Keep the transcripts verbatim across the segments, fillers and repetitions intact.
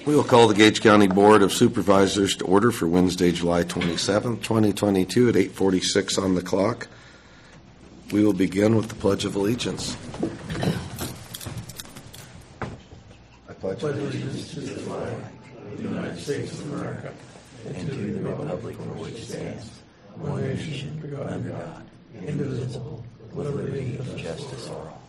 We will call the Gage County Board of Supervisors to order for Wednesday, July twenty-seventh, twenty twenty-two at eight forty-six on the clock. We will begin with the Pledge of Allegiance. I pledge allegiance to the flag of the United States of America and to the republic for which it stands, one nation, under God, indivisible, with liberty and justice for all.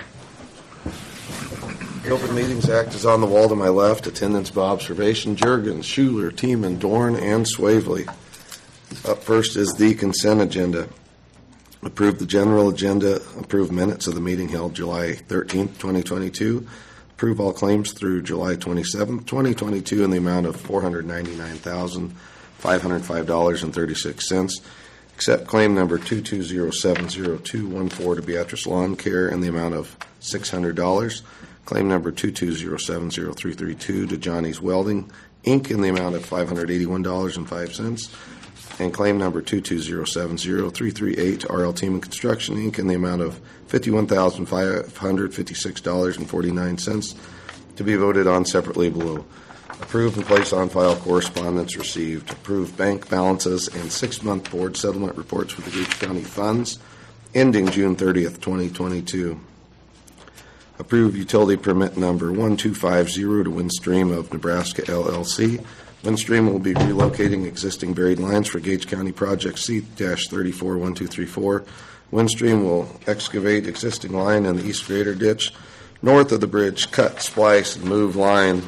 The Open Meetings Act is on the wall to my left. Attendance by observation: Juergens, Schuler, Tiemann, Dorn, and Swavely. Up first is the consent agenda. Approve the general agenda. Approve minutes of the meeting held July thirteenth, twenty twenty-two. Approve all claims through July twenty-seventh, twenty twenty-two in the amount of four hundred ninety-nine thousand five hundred five dollars and thirty-six cents. Accept claim number two two zero seven zero two one four to Beatrice Lawn Care in the amount of six hundred dollars. Claim number two two zero seven zero three three two to Johnny's Welding, Incorporated in the amount of five hundred eighty-one dollars and five cents. And claim number two two zero seven zero three three eight to R L Tiemann Construction, Incorporated in the amount of fifty-one thousand five hundred fifty-six dollars and forty-nine cents to be voted on separately below. Approve and place on file correspondence received. Approve bank balances and six-month board settlement reports for the Gage County funds ending June thirtieth, twenty twenty-two. Approve utility permit number one two five zero to Windstream of Nebraska, L L C. Windstream will be relocating existing buried lines for Gage County Project C thirty-four one two three four. Windstream will excavate existing line in the East Greater Ditch north of the bridge, cut, splice, and move line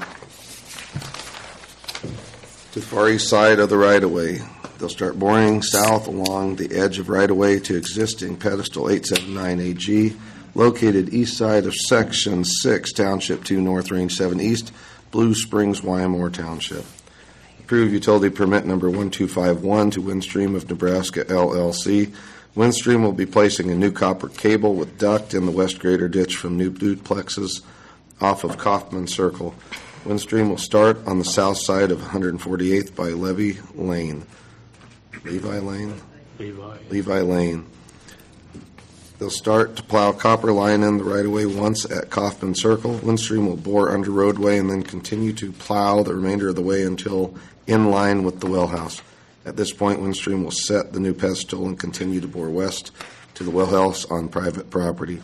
to the far east side of the right-of-way. They'll start boring south along the edge of right-of-way to existing pedestal eight seventy-nine A G, located east side of Section six, Township two North, Range seven East, Blue Springs, Wyamore Township. Approve utility permit number one two five one to Windstream of Nebraska, L L C. Windstream will be placing a new copper cable with duct in the West Greater Ditch from new duplexes off of Kaufman Circle. Windstream will start on the south side of one hundred forty-eighth by Levy Lane. Levi Lane? Levi. Levi Lane. They'll start to plow copper line in the right-of-way once at Kaufman Circle. Windstream will bore under roadway and then continue to plow the remainder of the way until in line with the well house. At this point, Windstream will set the new pedestal and continue to bore west to the well house on private property.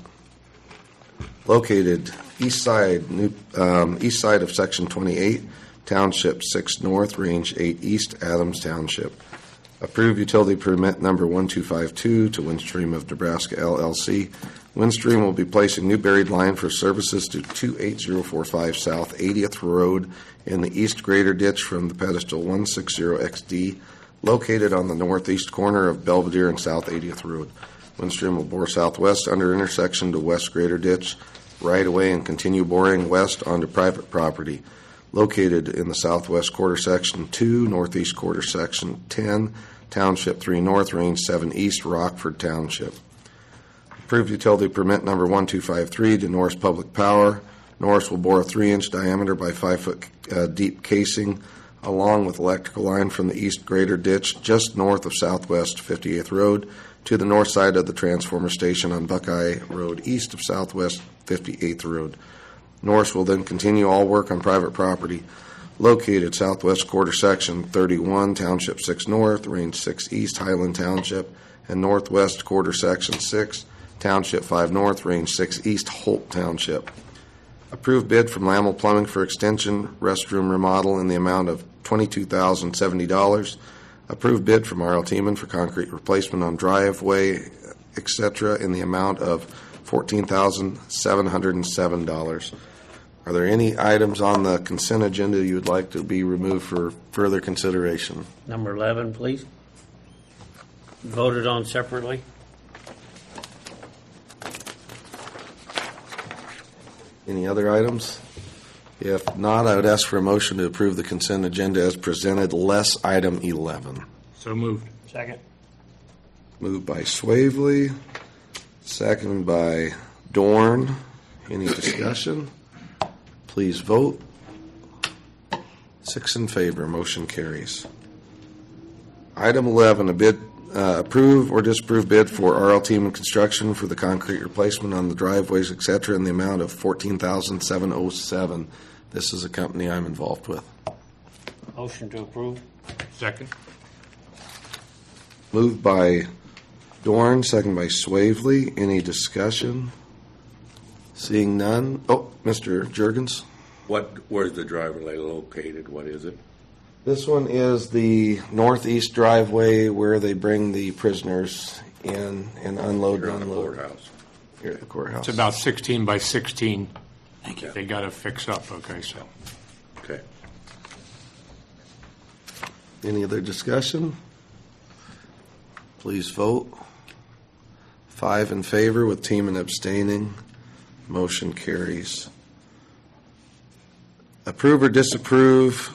Located east side, new, um, east side of Section twenty-eight, Township six North, Range eight East, Adams Township. Approve utility permit number one two five two to Windstream of Nebraska, L L C. Windstream will be placing new buried line for services to two eight zero four five South eightieth Road in the East Greater Ditch from the pedestal one sixty X D, located on the northeast corner of Belvedere and South eightieth Road. Windstream will bore southwest under intersection to West Greater Ditch right away and continue boring west onto private property, located in the southwest quarter section two, northeast quarter section ten, Township three North, Range seven East, Rockford Township. Approved utility permit number one two five three to Norris Public Power. Norris will bore a three inch diameter by five foot uh, deep casing along with electrical line from the East Greater Ditch just north of Southwest fifty-eighth Road to the north side of the transformer station on Buckeye Road east of Southwest fifty-eighth Road. Norris will then continue all work on private property located southwest quarter section thirty-one, Township six North, Range six East, Highland Township, and northwest quarter section six, Township five North, Range six East, Holt Township. Approved bid from Lamel Plumbing for extension restroom remodel in the amount of twenty-two thousand seventy dollars. Approved bid from R L Tiemann for concrete replacement on driveway, et cetera in the amount of fourteen thousand seven hundred seven dollars. Are there any items on the consent agenda you would like to be removed for further consideration? Number eleven, please. Voted on separately. Any other items? If not, I would ask for a motion to approve the consent agenda as presented, less item eleven. So moved. Second. Moved by Swavely, seconded by Dorn. Any discussion? Please vote. Six in favor. Motion carries. Item eleven, a bid uh, approve or disapprove bid for R L Tiemann Construction for the concrete replacement on the driveways, et cetera, in the amount of fourteen thousand seven hundred seven dollars. This is a company I'm involved with. Motion to approve. Second. Moved by Dorn, second by Swavely. Any discussion? Seeing none. Oh, Mister Jurgens. What, where's the driveway located? What is it? This one is the northeast driveway where they bring the prisoners in and unload Here and on the unload. courthouse. Here at the courthouse. It's about sixteen by sixteen. Thank you. They got to fix up, okay, so. Okay. Any other discussion? Please vote. Five in favor with Teeman abstaining. Motion carries. Approve or disapprove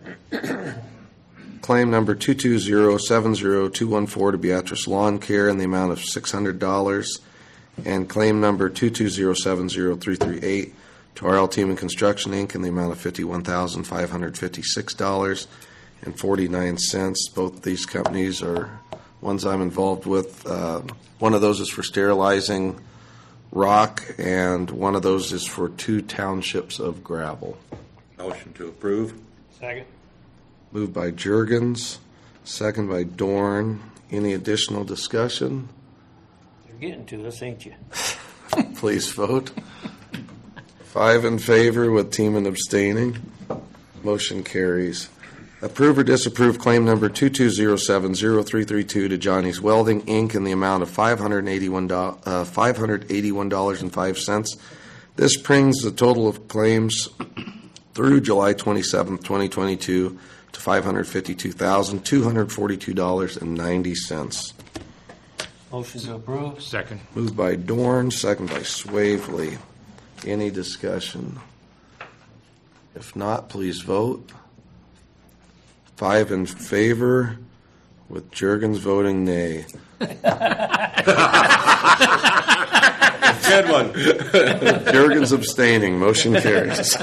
claim number two two zero seven zero two one four to Beatrice Lawn Care in the amount of six hundred dollars, and claim number two two zero seven zero three three eight to R L Teeman Construction, Incorporated in the amount of fifty-one thousand five hundred fifty-six dollars and forty-nine cents. Both these companies are ones I'm involved with. Uh, one of those is for sterilizing rock, and one of those is for two townships of gravel. Motion to approve. Second. Moved by Jurgens, second by Dorn. Any additional discussion? You're getting to us, ain't you? Please vote. Five in favor with Teeman abstaining. Motion carries. Approve or disapprove claim number two two zero seven zero three three two to Johnny's Welding, Incorporated in the amount of five hundred eighty-one dollars uh, five hundred eighty-one dollars and five cents. This brings the total of claims through July twenty-seventh, twenty twenty-two to five hundred fifty-two thousand two hundred forty-two dollars and ninety cents. Motion to approve. Second. Moved by Dorn, second by Swavely. Any discussion? If not, please vote. Five in favor, with Jurgens voting nay. Good one. Jurgens abstaining. Motion carries.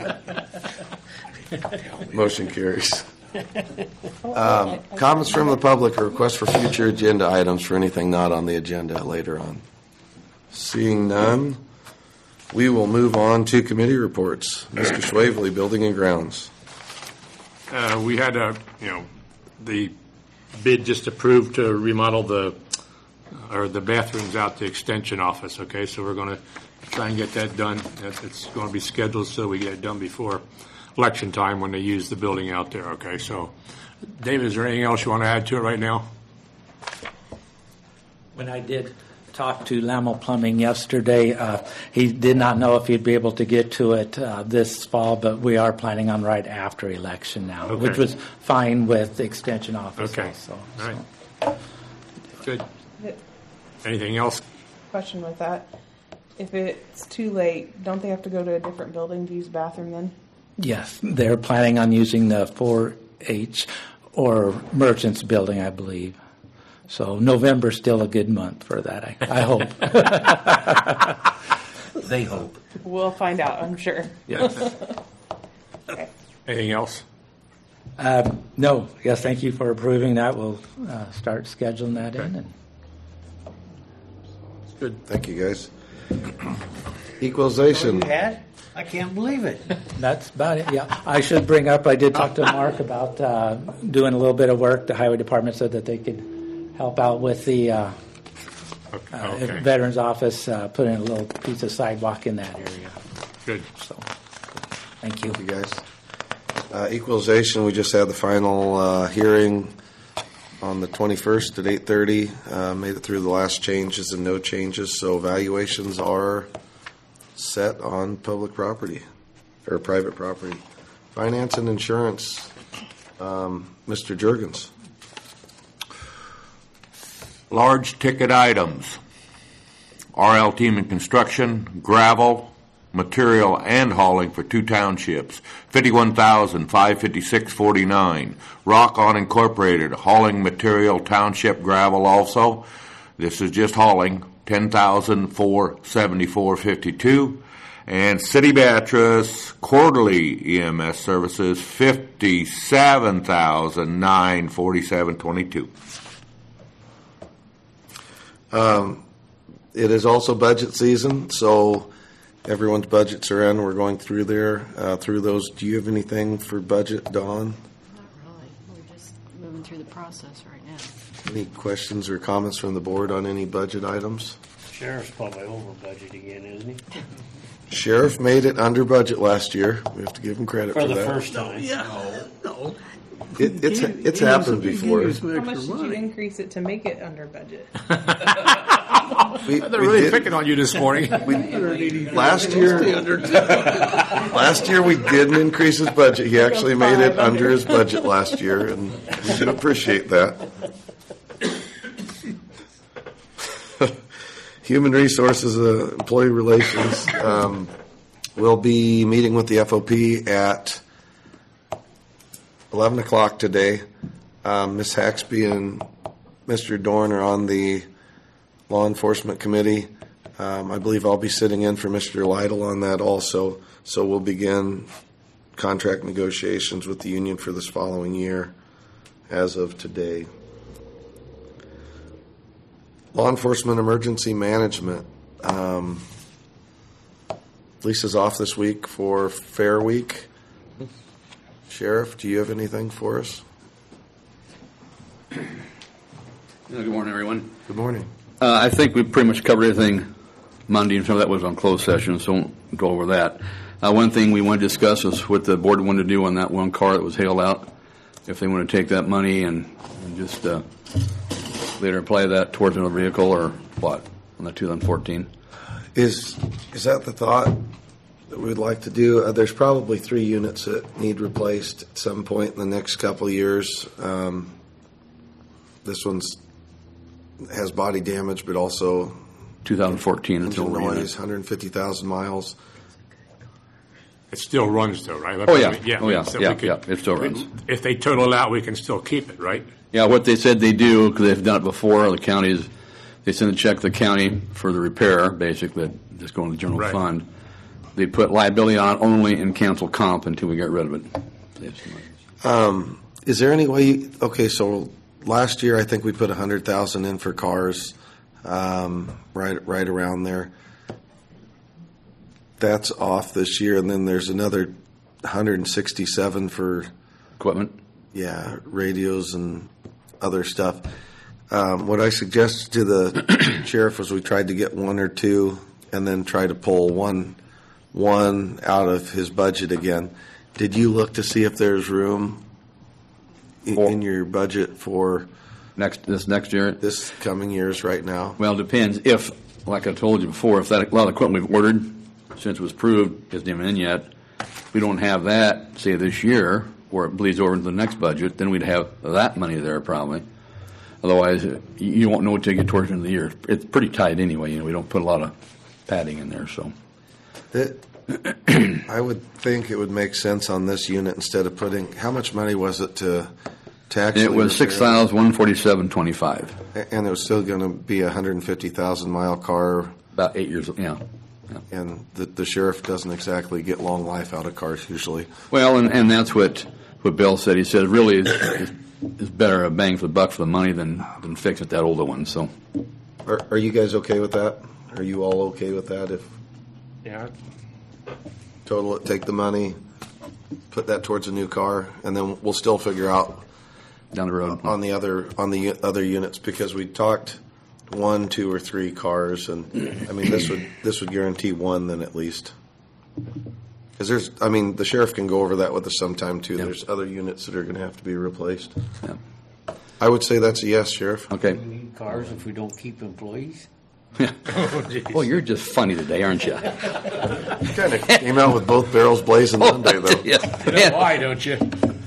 Motion carries. Um, comments from the public or requests for future agenda items for anything not on the agenda later on. Seeing none, we will move on to committee reports. Mister Swavely, Building and Grounds. Uh, we had a, you know, the bid just approved to remodel the, or the bathrooms out the extension office, okay? So we're going to try and get that done. It's it's going to be scheduled so we get it done before election time when they use the building out there, okay? So, Dave, is there anything else you want to add to it right now? When I did talk to Lamel Plumbing yesterday, uh, he did not know if he'd be able to get to it uh, this fall, but we are planning on right after election now, Okay. which was fine with the extension office Okay. also. All right. So. Good. The Anything else? question with that, if it's too late, don't they have to go to a different building to use the bathroom then? Yes, they're planning on using the four H or Merchants building, I believe. So November's still a good month for that, I, I hope. They hope. We'll find out, I'm sure. Yes. Okay. Anything else? Um, no, yes, thank you for approving that. We'll uh, start scheduling that in. And Good. Thank you, guys. Equalization. You had? I can't believe it. that's about it, yeah. I should bring up, I did talk to Mark about uh, doing a little bit of work. The Highway Department said that they could help out with the uh, Okay. uh, okay. Veterans Office, uh, putting a little piece of sidewalk in that area. Good. So, thank you. Thank you, guys. Uh, Equalization, we just had the final uh, hearing on the twenty-first at eight thirty. Uh, made it through the last changes and no changes, so valuations are set on public property or private property. Finance and insurance, um, Mister Jurgens. Large ticket items. R L Teeman Construction, gravel, material, and hauling for two townships, fifty-one thousand five hundred fifty-six dollars and forty-nine cents. Rock On Incorporated, hauling material, township gravel also. This is just hauling, ten thousand four hundred seventy-four dollars and fifty-two cents. And City Beatrice, quarterly E M S services, fifty-seven thousand nine hundred forty-seven dollars and twenty-two cents. Um, it is also budget season, so everyone's budgets are in. We're going through there, uh, through those. Do you have anything for budget, Dawn? Not really. We're just moving through the process right now. Any questions or comments from the board on any budget items? Sheriff's probably over budget again, isn't he? Sheriff made it under budget last year. We have to give him credit for, For the that. first time. Yeah, no. It, it's it's happened before. How much did you increase it to make it under budget? We, They're we really did- picking on you this morning. Last year, last year we didn't increase his budget. He actually made it under his budget last year, and we do appreciate that. Human Resources, uh, Employee Relations, um, will be meeting with the F O P at eleven o'clock today. Um, Miz Haxby and Mister Dorn are on the Law Enforcement Committee. Um, I believe I'll be sitting in for Mister Lytle on that also. So we'll begin contract negotiations with the union for this following year as of today. Law Enforcement Emergency Management. Um, Lisa's off this week for Fair Week. Sheriff, do you have anything for us? Uh, Good morning, everyone. Good morning. Uh, I think we pretty much covered everything Monday, and some of that was on closed session, so won't go over that. Uh, one thing we want to discuss is what the board wanted to do on that one car that was hailed out. If they want to take that money and, and just uh, later apply that towards another vehicle or what on the two thousand fourteen. Is is that the thought that we'd like to do? Uh, there's probably three units that need replaced at some point in the next couple of years. Um, this one's has body damage, but also two thousand fourteen. It's engine over noise, unit. one hundred fifty thousand miles. It still runs though, right? Oh, yeah. Yeah. Oh, yeah. So Yeah, we could- yeah. It still runs. If they total it out, we can still keep it, right? Yeah, what they said they do, because they've done it before, the counties, they send a check to the county for the repair, basically, just go in the general Right. fund. They put liability on it only and cancel comp until we get rid of it. Um, is there any way? You, okay, so last year I think we put a hundred thousand in for cars, um, right right around there. That's off this year, and then there's another one hundred sixty-seven for Equipment? yeah radios and other stuff. Um, what I suggested to the sheriff was we tried to get one or two, and then try to pull one one out of his budget again. Did you look to see if there's room in, For- in your budget for Next, this next year? this coming years right now? Well, it depends. If, like I told you before, if that, a lot of equipment we've ordered, since it was approved, isn't even in yet, we don't have that, say, this year, or it bleeds over into the next budget, then we'd have that money there probably. Otherwise, uh, you you won't know until you get towards the end of the year. It's pretty tight anyway. You know, we don't put a lot of padding in there, so. It, I would think it would make sense on this unit instead of putting, how much money was it to, to actually It was repair six thousand one forty-seven twenty-five. it? And it was still going to be a one hundred fifty thousand mile car, About eight years, yeah. and the, the sheriff doesn't exactly get long life out of cars usually. Well, and, and that's what, what Bill said. He said, really, it's, it's, it's better a bang for the buck for the money than, than fix it that older one, so. Are, are you guys okay with that? Are you all okay with that? If Yeah. total it, take the money, put that towards a new car, and then we'll still figure out Down the road. on the other on the u- other units, because we talked one, two, or three cars, and I mean this would this would guarantee one then at least. Because there's, I mean, the sheriff can go over that with us sometime too. Yep. There's other units that are going to have to be replaced. Yeah. I would say that's a yes, Sheriff. Okay. We need cars if we don't keep employees. Well, you're just funny today, aren't you? You kind of came out with both barrels blazing Monday, though. Yeah. Why don't you?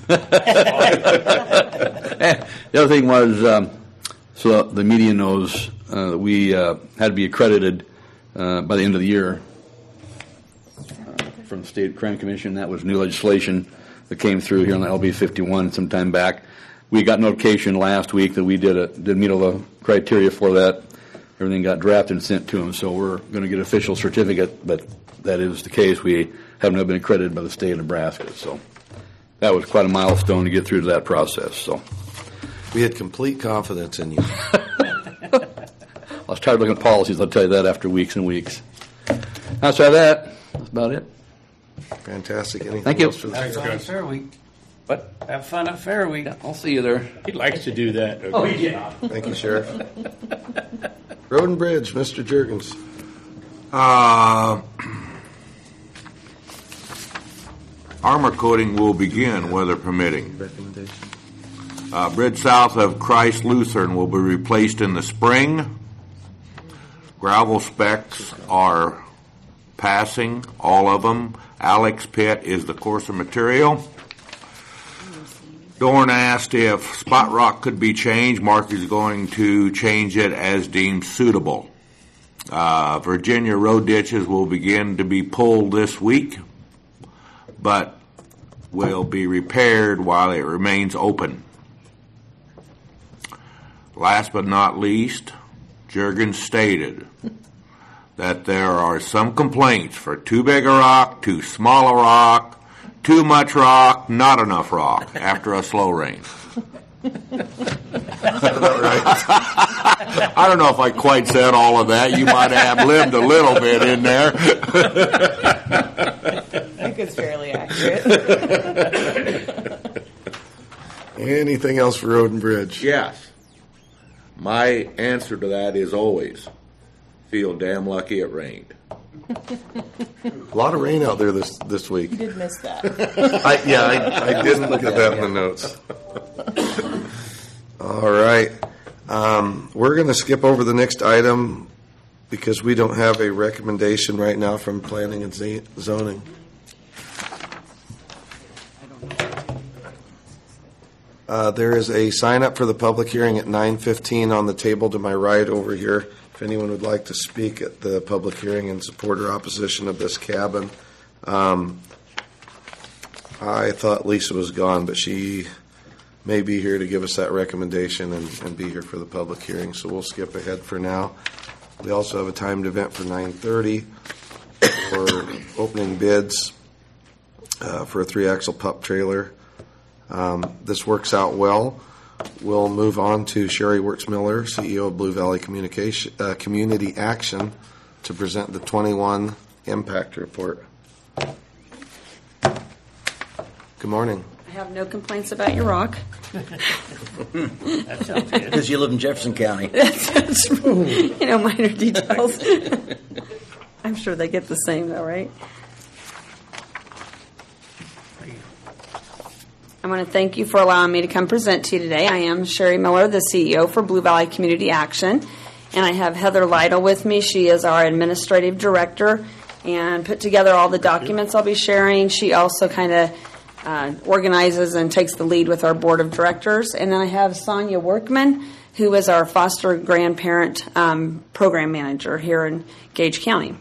The other thing was, um, so the media knows uh, that we uh, had to be accredited uh, by the end of the year uh, from the State Crime Commission. That was new legislation that came through here on the L B fifty-one some time back. We got notification last week that we did a, did meet all the criteria for that. Everything got drafted and sent to them, so we're going to get an official certificate, but that is the case. We have not been accredited by the state of Nebraska, so that was quite a milestone to get through to that process. So We had complete confidence in you. I was tired of looking at policies, I'll tell you that, after weeks and weeks. Outside of that, that's about it. Fantastic. Anything Thank you. else for the- Have fun at Fair Week. What? Have fun at Fair Week. I'll see you there. He likes to do that. Okay? Oh, yeah. Thank you, Sheriff. Road and Bridge, Mister Jurgens. Uh, armor coating will begin, weather permitting. Uh, bridge south of Christ Lutheran will be replaced in the spring. Gravel specs are passing, all of them. Alex Pitt is the coarser material. Dorn asked if spot rock could be changed. Mark is going to change it as deemed suitable. Uh, Virginia road ditches will begin to be pulled this week, but will be repaired while it remains open. Last but not least, Jurgens stated that there are some complaints for too big a rock, too small a rock, too much rock, not enough rock after a slow rain. I don't know if I quite said all of that. You might have lived a little bit in there. I think it's fairly accurate. Anything else for Road and Bridge? Yes. My answer to that is always feel damn lucky it rained. A lot of rain out there this this week. You did miss that. I, yeah, I, I didn't look at that in the notes. All right. Um, we're going to skip over the next item because we don't have a recommendation right now from Planning and Z- Zoning. Uh, there is a sign up for the public hearing at nine fifteen on the table to my right over here. If anyone would like to speak at the public hearing in support or opposition of this cabin. Um, I thought Lisa was gone, but she may be here to give us that recommendation and, and be here for the public hearing, so we'll skip ahead for now. We also have a timed event for nine thirty for opening bids uh, for a three-axle pup trailer. Um, this works out well. We'll move on to Sherry Wertz-Miller, C E O of Blue Valley Communication, uh, Community Action, to present the twenty-one Impact Report. Good morning. I have no complaints about your rock. That sounds good. Because you live in Jefferson County. That's, you know, minor details. I'm sure they get the same, though, right? I want to thank you for allowing me to come present to you today. I am Sherry Miller, the C E O for Blue Valley Community Action, and I have Heather Lytle with me. She is our administrative director and put together all the documents I'll be sharing. She also kind of uh, organizes and takes the lead with our board of directors. And then I have Sonia Workman, who is our foster grandparent um, program manager here in Gage County.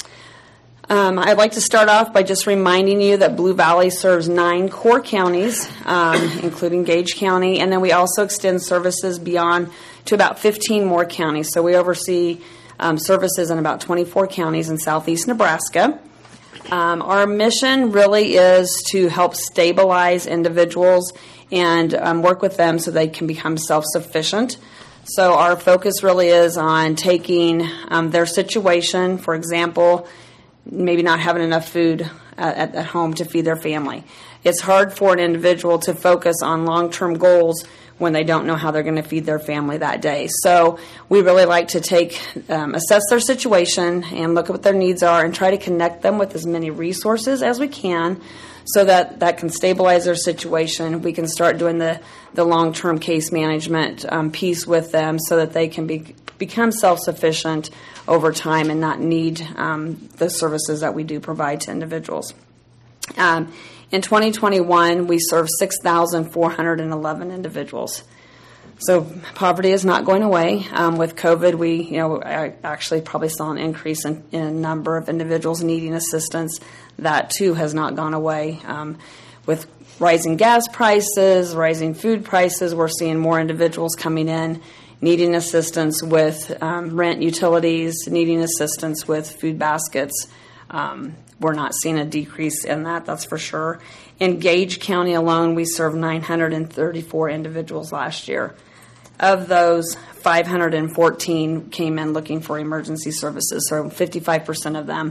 Um, I'd like to start off by just reminding you that Blue Valley serves nine core counties, um, including Gage County, and then we also extend services beyond to about fifteen more counties. So we oversee um, services in about twenty-four counties in southeast Nebraska. Um, our mission really is to help stabilize individuals and um, work with them so they can become self-sufficient. So our focus really is on taking um, their situation, for example, maybe not having enough food uh, at, at home to feed their family. It's hard for an individual to focus on long-term goals when they don't know how they're going to feed their family that day. So we really like to take, um, assess their situation and look at what their needs are and try to connect them with as many resources as we can so that that can stabilize their situation. We can start doing the, the long-term case management um, piece with them so that they can be, become self-sufficient over time and not need um, the services that we do provide to individuals. Um, in twenty twenty-one, we served six thousand four hundred eleven individuals. So poverty is not going away. Um, with COVID, we you know I actually probably saw an increase in, in number of individuals needing assistance. That too has not gone away. Um, with rising gas prices, rising food prices, we're seeing more individuals coming in needing assistance with um, rent, utilities, needing assistance with food baskets. Um, we're not seeing a decrease in that, that's for sure. In Gage County alone, we served nine hundred thirty-four individuals last year. Of those, five hundred fourteen came in looking for emergency services, so fifty-five percent of them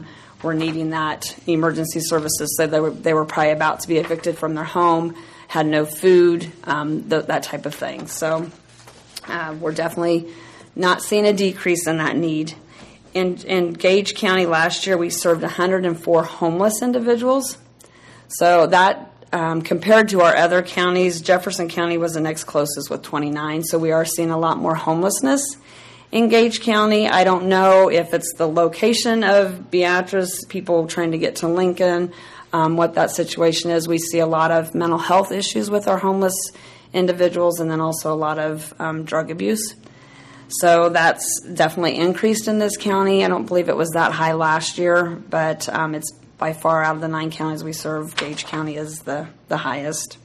were needing that emergency services. So they were, they were probably about to be evicted from their home, had no food, um, th- that type of thing. So uh, we're definitely not seeing a decrease in that need. In, in Gage County last year, we served one hundred four homeless individuals. So that, um, compared to our other counties, Jefferson County was the next closest with twenty-nine. So we are seeing a lot more homelessness in Gage County. I don't know if it's the location of Beatrice, people trying to get to Lincoln, um, what that situation is. We see a lot of mental health issues with our homeless individuals, and then also a lot of um, drug abuse. So that's definitely increased in this county. I don't believe it was that high last year, but um, it's by far out of the nine counties we serve, Gage County is the, the highest.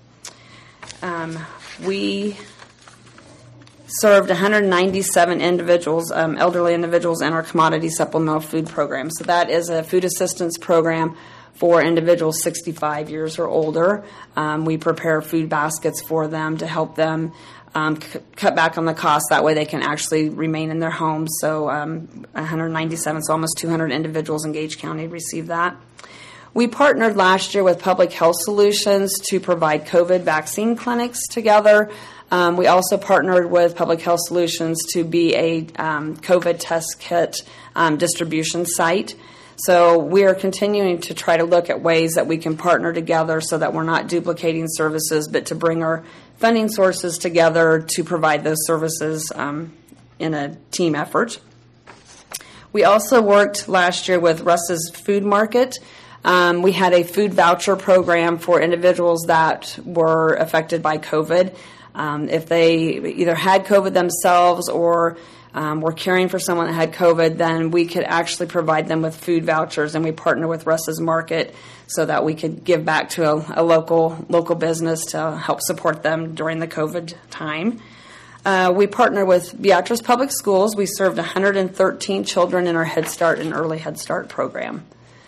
Um, we served one hundred ninety-seven individuals, um, elderly individuals, in our commodity supplemental food program. So that is a food assistance program for individuals sixty-five years or older. Um, we prepare food baskets for them to help them um, c- cut back on the cost. That way they can actually remain in their homes. So um, one hundred ninety-seven, so almost two hundred individuals in Gage County receive that. We partnered last year with Public Health Solutions to provide COVID vaccine clinics together. Um, we also partnered with Public Health Solutions to be a um, COVID test kit um, distribution site. So we are continuing to try to look at ways that we can partner together so that we're not duplicating services, but to bring our funding sources together to provide those services um, in a team effort. We also worked last year with Russ's Food Market. Um, we had a food voucher program for individuals that were affected by COVID. Um, if they either had COVID themselves or um, were caring for someone that had COVID, then we could actually provide them with food vouchers, and we partner with Russ's Market so that we could give back to a, a local local business to help support them during the COVID time. Uh, we partner with Beatrice Public Schools. We served one hundred thirteen children in our Head Start and Early Head Start program.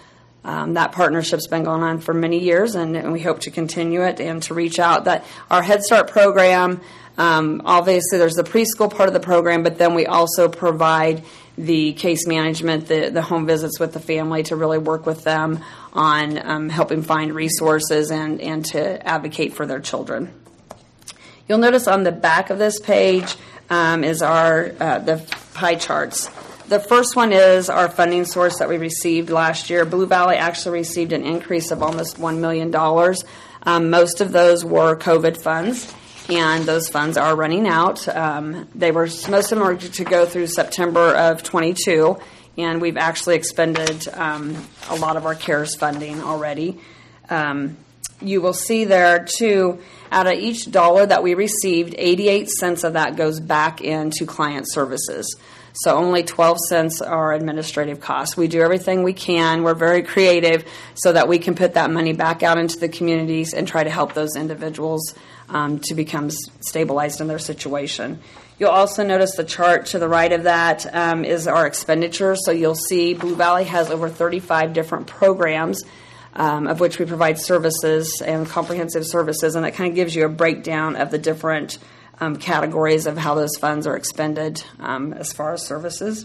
Um, that partnership's been going on for many years, and, and we hope to continue it and to reach out. That our Head Start program, um, obviously there's the preschool part of the program, but then we also provide the case management, the, the home visits with the family to really work with them on um, helping find resources and, and to advocate for their children. You'll notice on the back of this page um, is our uh, the pie charts. The first one is our funding source that we received last year. Blue Valley actually received an increase of almost one million dollars. Um, most of those were COVID funds, and those funds are running out. Um, they were most of them were to go through September of twenty-two, and we've actually expended um, a lot of our CARES funding already. Um, you will see there, too, out of each dollar that we received, eighty-eight cents of that goes back into client services. So only twelve cents are administrative costs. We do everything we can. We're very creative so that we can put that money back out into the communities and try to help those individuals um, to become stabilized in their situation. You'll also notice the chart to the right of that um, is our expenditures. So you'll see Blue Valley has over thirty-five different programs um, of which we provide services and comprehensive services, and it kind of gives you a breakdown of the different Um, categories of how those funds are expended um, as far as services.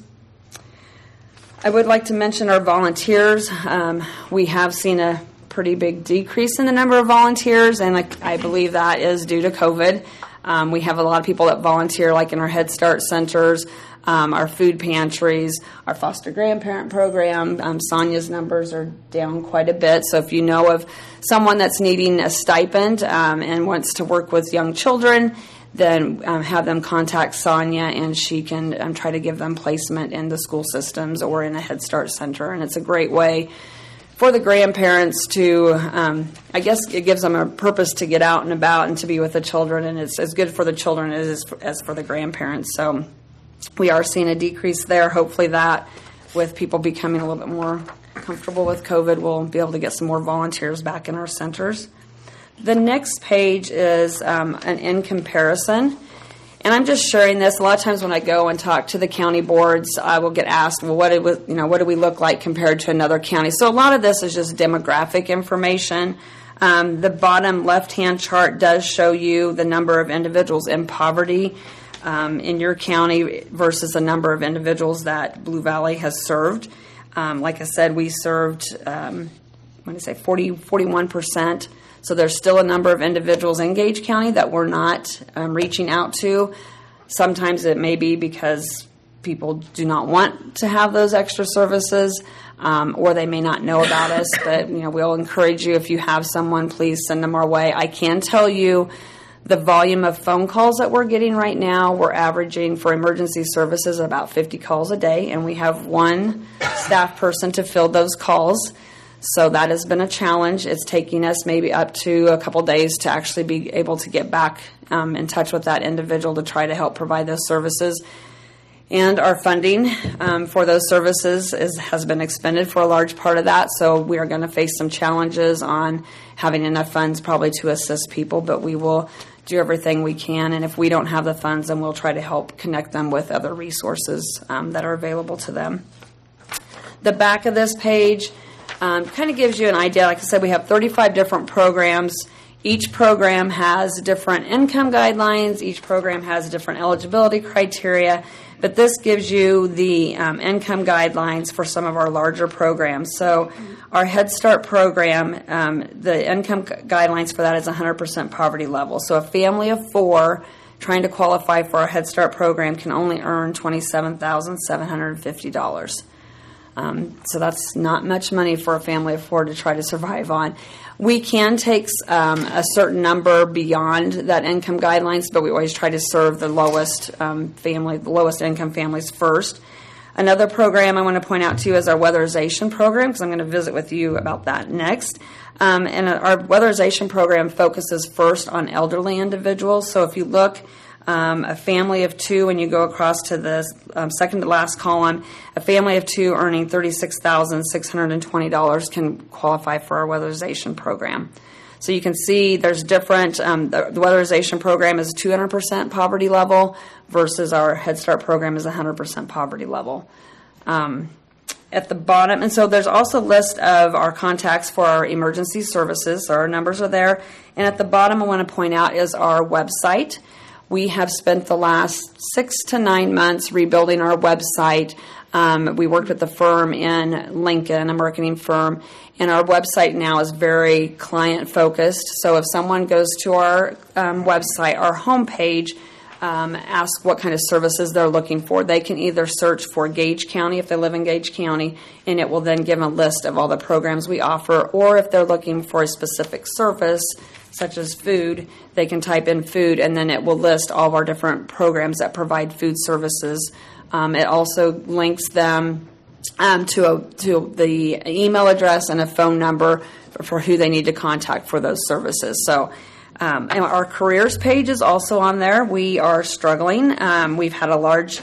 I would like to mention our volunteers. Um, we have seen a pretty big decrease in the number of volunteers, and like, I believe that is due to COVID. Um, we have a lot of people that volunteer, like in our Head Start centers, um, our food pantries, our foster grandparent program. Um, Sonia's numbers are down quite a bit, so if you know of someone that's needing a stipend um, and wants to work with young children, then um, have them contact Sonia, and she can um, try to give them placement in the school systems or in a Head Start center. And it's a great way for the grandparents to, um, I guess it gives them a purpose to get out and about and to be with the children, and it's as good for the children as, as for the grandparents. So we are seeing a decrease there. Hopefully that, with people becoming a little bit more comfortable with COVID, we'll be able to get some more volunteers back in our centers. The next page is um, an in comparison, and I'm just sharing this. A lot of times when I go and talk to the county boards, I will get asked, "Well, what do we, you know, what do we look like compared to another county?" So a lot of this is just demographic information. Um, the bottom left-hand chart does show you the number of individuals in poverty um, in your county versus the number of individuals that Blue Valley has served. Um, like I said, we served, um, what did I say, forty, forty-one percent. So there's still a number of individuals in Gage County that we're not um, reaching out to. Sometimes it may be because people do not want to have those extra services, um, or they may not know about us. But you know, we'll encourage you, if you have someone, please send them our way. I can tell you the volume of phone calls that we're getting right now. We're averaging for emergency services about fifty calls a day, and we have one staff person to fill those calls. So that has been a challenge. It's taking us maybe up to a couple days to actually be able to get back um, in touch with that individual to try to help provide those services. And our funding um, for those services is, has been expended for a large part of that. So we are going to face some challenges on having enough funds probably to assist people, but we will do everything we can. And if we don't have the funds, then we'll try to help connect them with other resources um, that are available to them. The back of this page Um, kind of gives you an idea. Like I said, we have thirty-five different programs. Each program has different income guidelines. Each program has different eligibility criteria. But this gives you the um, income guidelines for some of our larger programs. So our Head Start program, um, the income gu- guidelines for that is one hundred percent poverty level. So a family of four trying to qualify for our Head Start program can only earn twenty-seven thousand seven hundred fifty dollars. Um, so that's not much money for a family of four to try to survive on. We can take um, a certain number beyond that income guidelines, but we always try to serve the lowest um, family, the lowest income families first. Another program I want to point out to you is our weatherization program, because I'm going to visit with you about that next. Um, and our weatherization program focuses first on elderly individuals. So if you look, Um, a family of two, when you go across to the um, second to last column, a family of two earning thirty-six thousand six hundred twenty dollars can qualify for our weatherization program. So you can see there's different, um, the, the weatherization program is two hundred percent poverty level versus our Head Start program is one hundred percent poverty level. Um, at the bottom, and so there's also a list of our contacts for our emergency services, so our numbers are there. And at the bottom, I want to point out is our website. We have spent the last six to nine months rebuilding our website. Um, we worked with a firm in Lincoln, a marketing firm, and our website now is very client-focused. So if someone goes to our um, website, our homepage, um, asks what kind of services they're looking for, they can either search for Gage County if they live in Gage County, and it will then give them a list of all the programs we offer, or if they're looking for a specific service, such as food, they can type in food, and then it will list all of our different programs that provide food services. Um, it also links them um, to a, to the email address and a phone number for who they need to contact for those services. So um, and our careers page is also on there. We are struggling. Um, we've had a large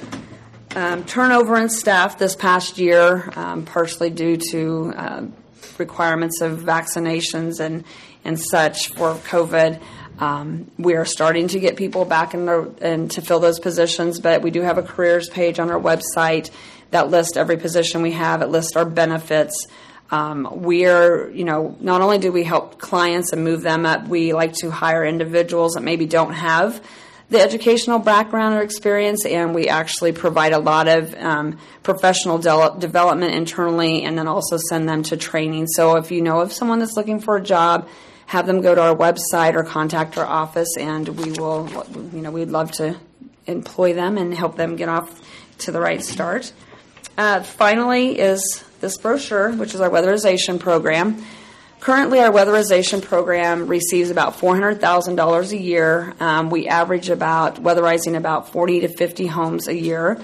um, turnover in staff this past year, um, partially due to uh, requirements of vaccinations and and such for COVID. Um, we are starting to get people back in the, and to fill those positions, but we do have a careers page on our website that lists every position we have. It lists our benefits. Um, we are, you know, not only do we help clients and move them up, we like to hire individuals that maybe don't have the educational background or experience, and we actually provide a lot of um, professional de- development internally, and then also send them to training. So if you know of someone that's looking for a job, have them go to our website or contact our office, and we will, you know, we'd love to employ them and help them get off to the right start. Uh, finally is this brochure, which is our weatherization program. Currently, our weatherization program receives about four hundred thousand dollars a year. Um, we average about weatherizing about forty to fifty homes a year.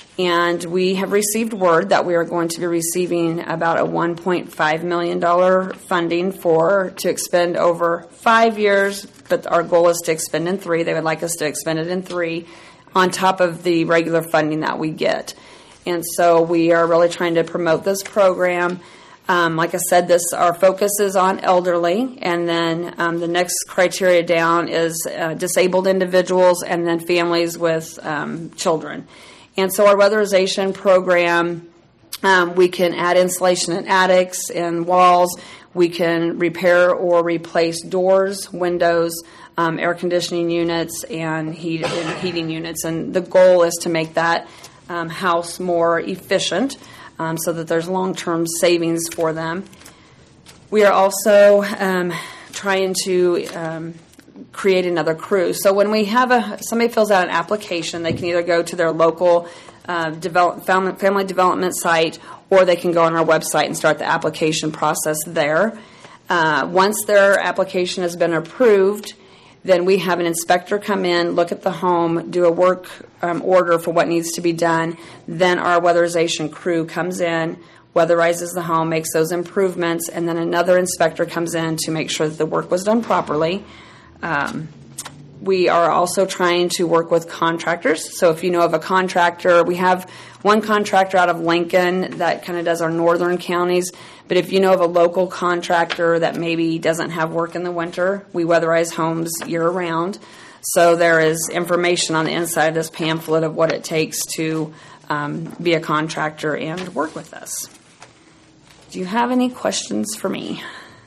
And we have received word that we are going to be receiving about a one point five million dollars funding for to expend over five years, but our goal is to expend in three. They would like us to expend it in three on top of the regular funding that we get. And so we are really trying to promote this program. Um, like I said, this our focus is on elderly, and then um, the next criteria down is uh, disabled individuals, and then families with um, children. And so our weatherization program, um, we can add insulation in attics and walls. We can repair or replace doors, windows, um, air conditioning units, and, heat, and heating units. And the goal is to make that um, house more efficient. um, so that there's long-term savings for them. We are also um, trying to um, create another crew. So when we have a somebody fills out an application, they can either go to their local uh, develop, family, family development site, or they can go on our website and start the application process there. Uh, once their application has been approved, then we have an inspector come in, look at the home, do a work um, order for what needs to be done. Then our weatherization crew comes in, weatherizes the home, makes those improvements, and then another inspector comes in to make sure that the work was done properly. Um, we are also trying to work with contractors. So if you know of a contractor, we have one contractor out of Lincoln that kind of does our northern counties. But if you know of a local contractor that maybe doesn't have work in the winter, we weatherize homes year-round. So there is information on the inside of this pamphlet of what it takes to um, be a contractor and work with us. Do you have any questions for me?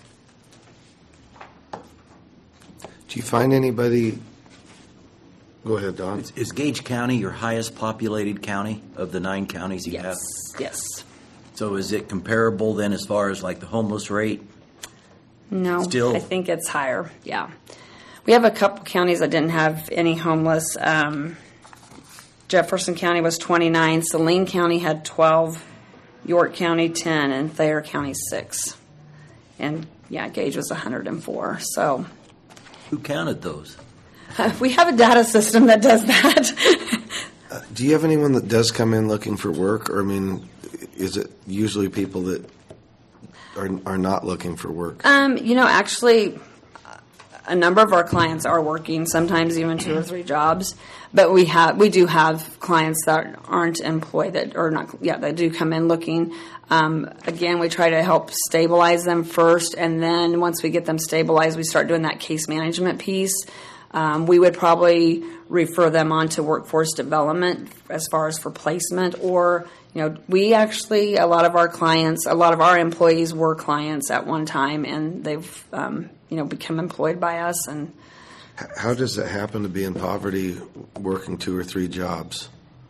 Do you find anybody? Go ahead, Don. Is, is Gage County your highest populated county of the nine counties you Yes. have? Yes. So is it comparable then as far as like the homeless rate? No, Still- I think it's higher. Yeah, we have a couple counties that didn't have any homeless. Um, Jefferson County was twenty-nine. Saline County had twelve. York County ten, and Thayer County six. And yeah, Gage was one hundred four. So Who counted those? uh, we have a data system that does that. Uh, do you have anyone that does come in looking for work, or I mean, is it usually people that are are not looking for work? um, you know, actually, a number of our clients are working, sometimes even two or three jobs. But we have, we do have clients that aren't employed that or not, yeah, that do come in looking. Um, again, we try to help stabilize them first, and then once we get them stabilized, we start doing that case management piece. Um, we would probably refer them on to workforce development as far as for placement, or you know, we actually a lot of our clients, a lot of our employees were clients at one time, and they've um, you know become employed by us. And How does it happen to be in poverty, working two or three jobs?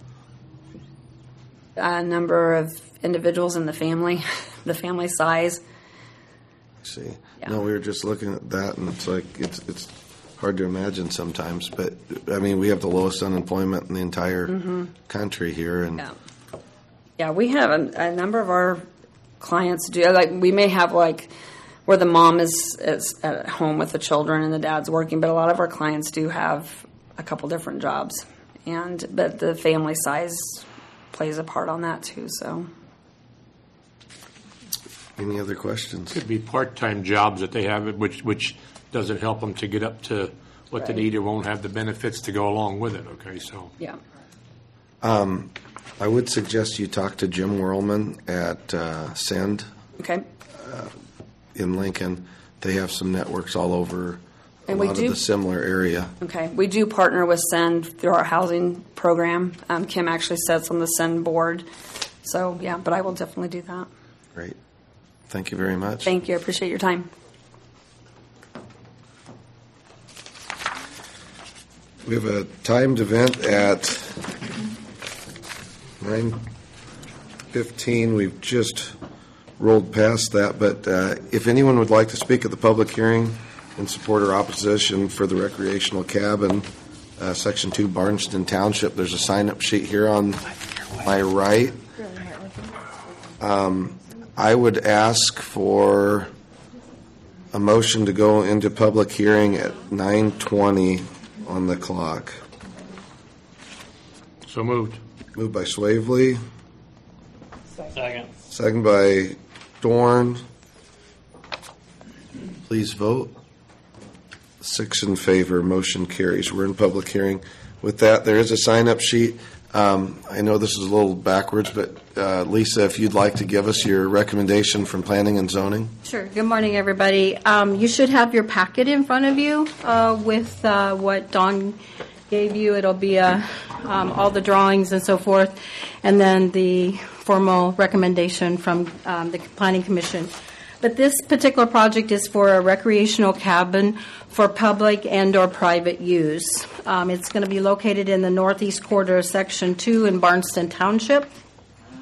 a number of individuals in the family, the family size. See, Yeah. no, we were just looking at that, and it's like it's it's hard to imagine sometimes. But I mean, we have the lowest unemployment in the entire country here, and Yeah, yeah, we have a, a number of our clients do like we may have like where the mom is, is at home with the children and the dad's working, but a lot of our clients do have a couple different jobs, and but the family size plays a part on that too. So any other questions? Could be part-time jobs that they have, which which doesn't help them to get up to what they Right. need, or won't have the benefits to go along with it, okay? So yeah, I would suggest you talk to Jim Whirlman at uh, Send okay. in Lincoln. They have some networks all over a And we lot do- of the similar area. Okay, we do partner with Send through our housing program. Um, Kim actually sits on the Send board, so yeah. But I will definitely do that. Great. Thank you very much. Thank you. I appreciate your time. We have a timed event at nine fifteen. We've just rolled past that, but uh, if anyone would like to speak at the public hearing in support or opposition for the recreational cabin, uh, Section two, Barnston Township, there's a sign-up sheet here on my right. Um, I would ask for a motion to go into public hearing at nine twenty on the clock. so moved. Moved by Swavely, Second. second by Dorn. Please vote. Six in favor, motion carries. We're in public hearing. With that, there is a sign-up sheet. Um, I know this is a little backwards, but uh, Lisa, if you'd like to give us your recommendation from Planning and Zoning. Sure. Good morning, everybody. Um, you should have your packet in front of you uh, with uh, what Dawn gave you. It'll be uh, um, all the drawings and so forth, and then the formal recommendation from um, the Planning Commission. But this particular project is for a recreational cabin for public and or private use. Um, it's going to be located in the northeast quarter of Section two in Barnston Township.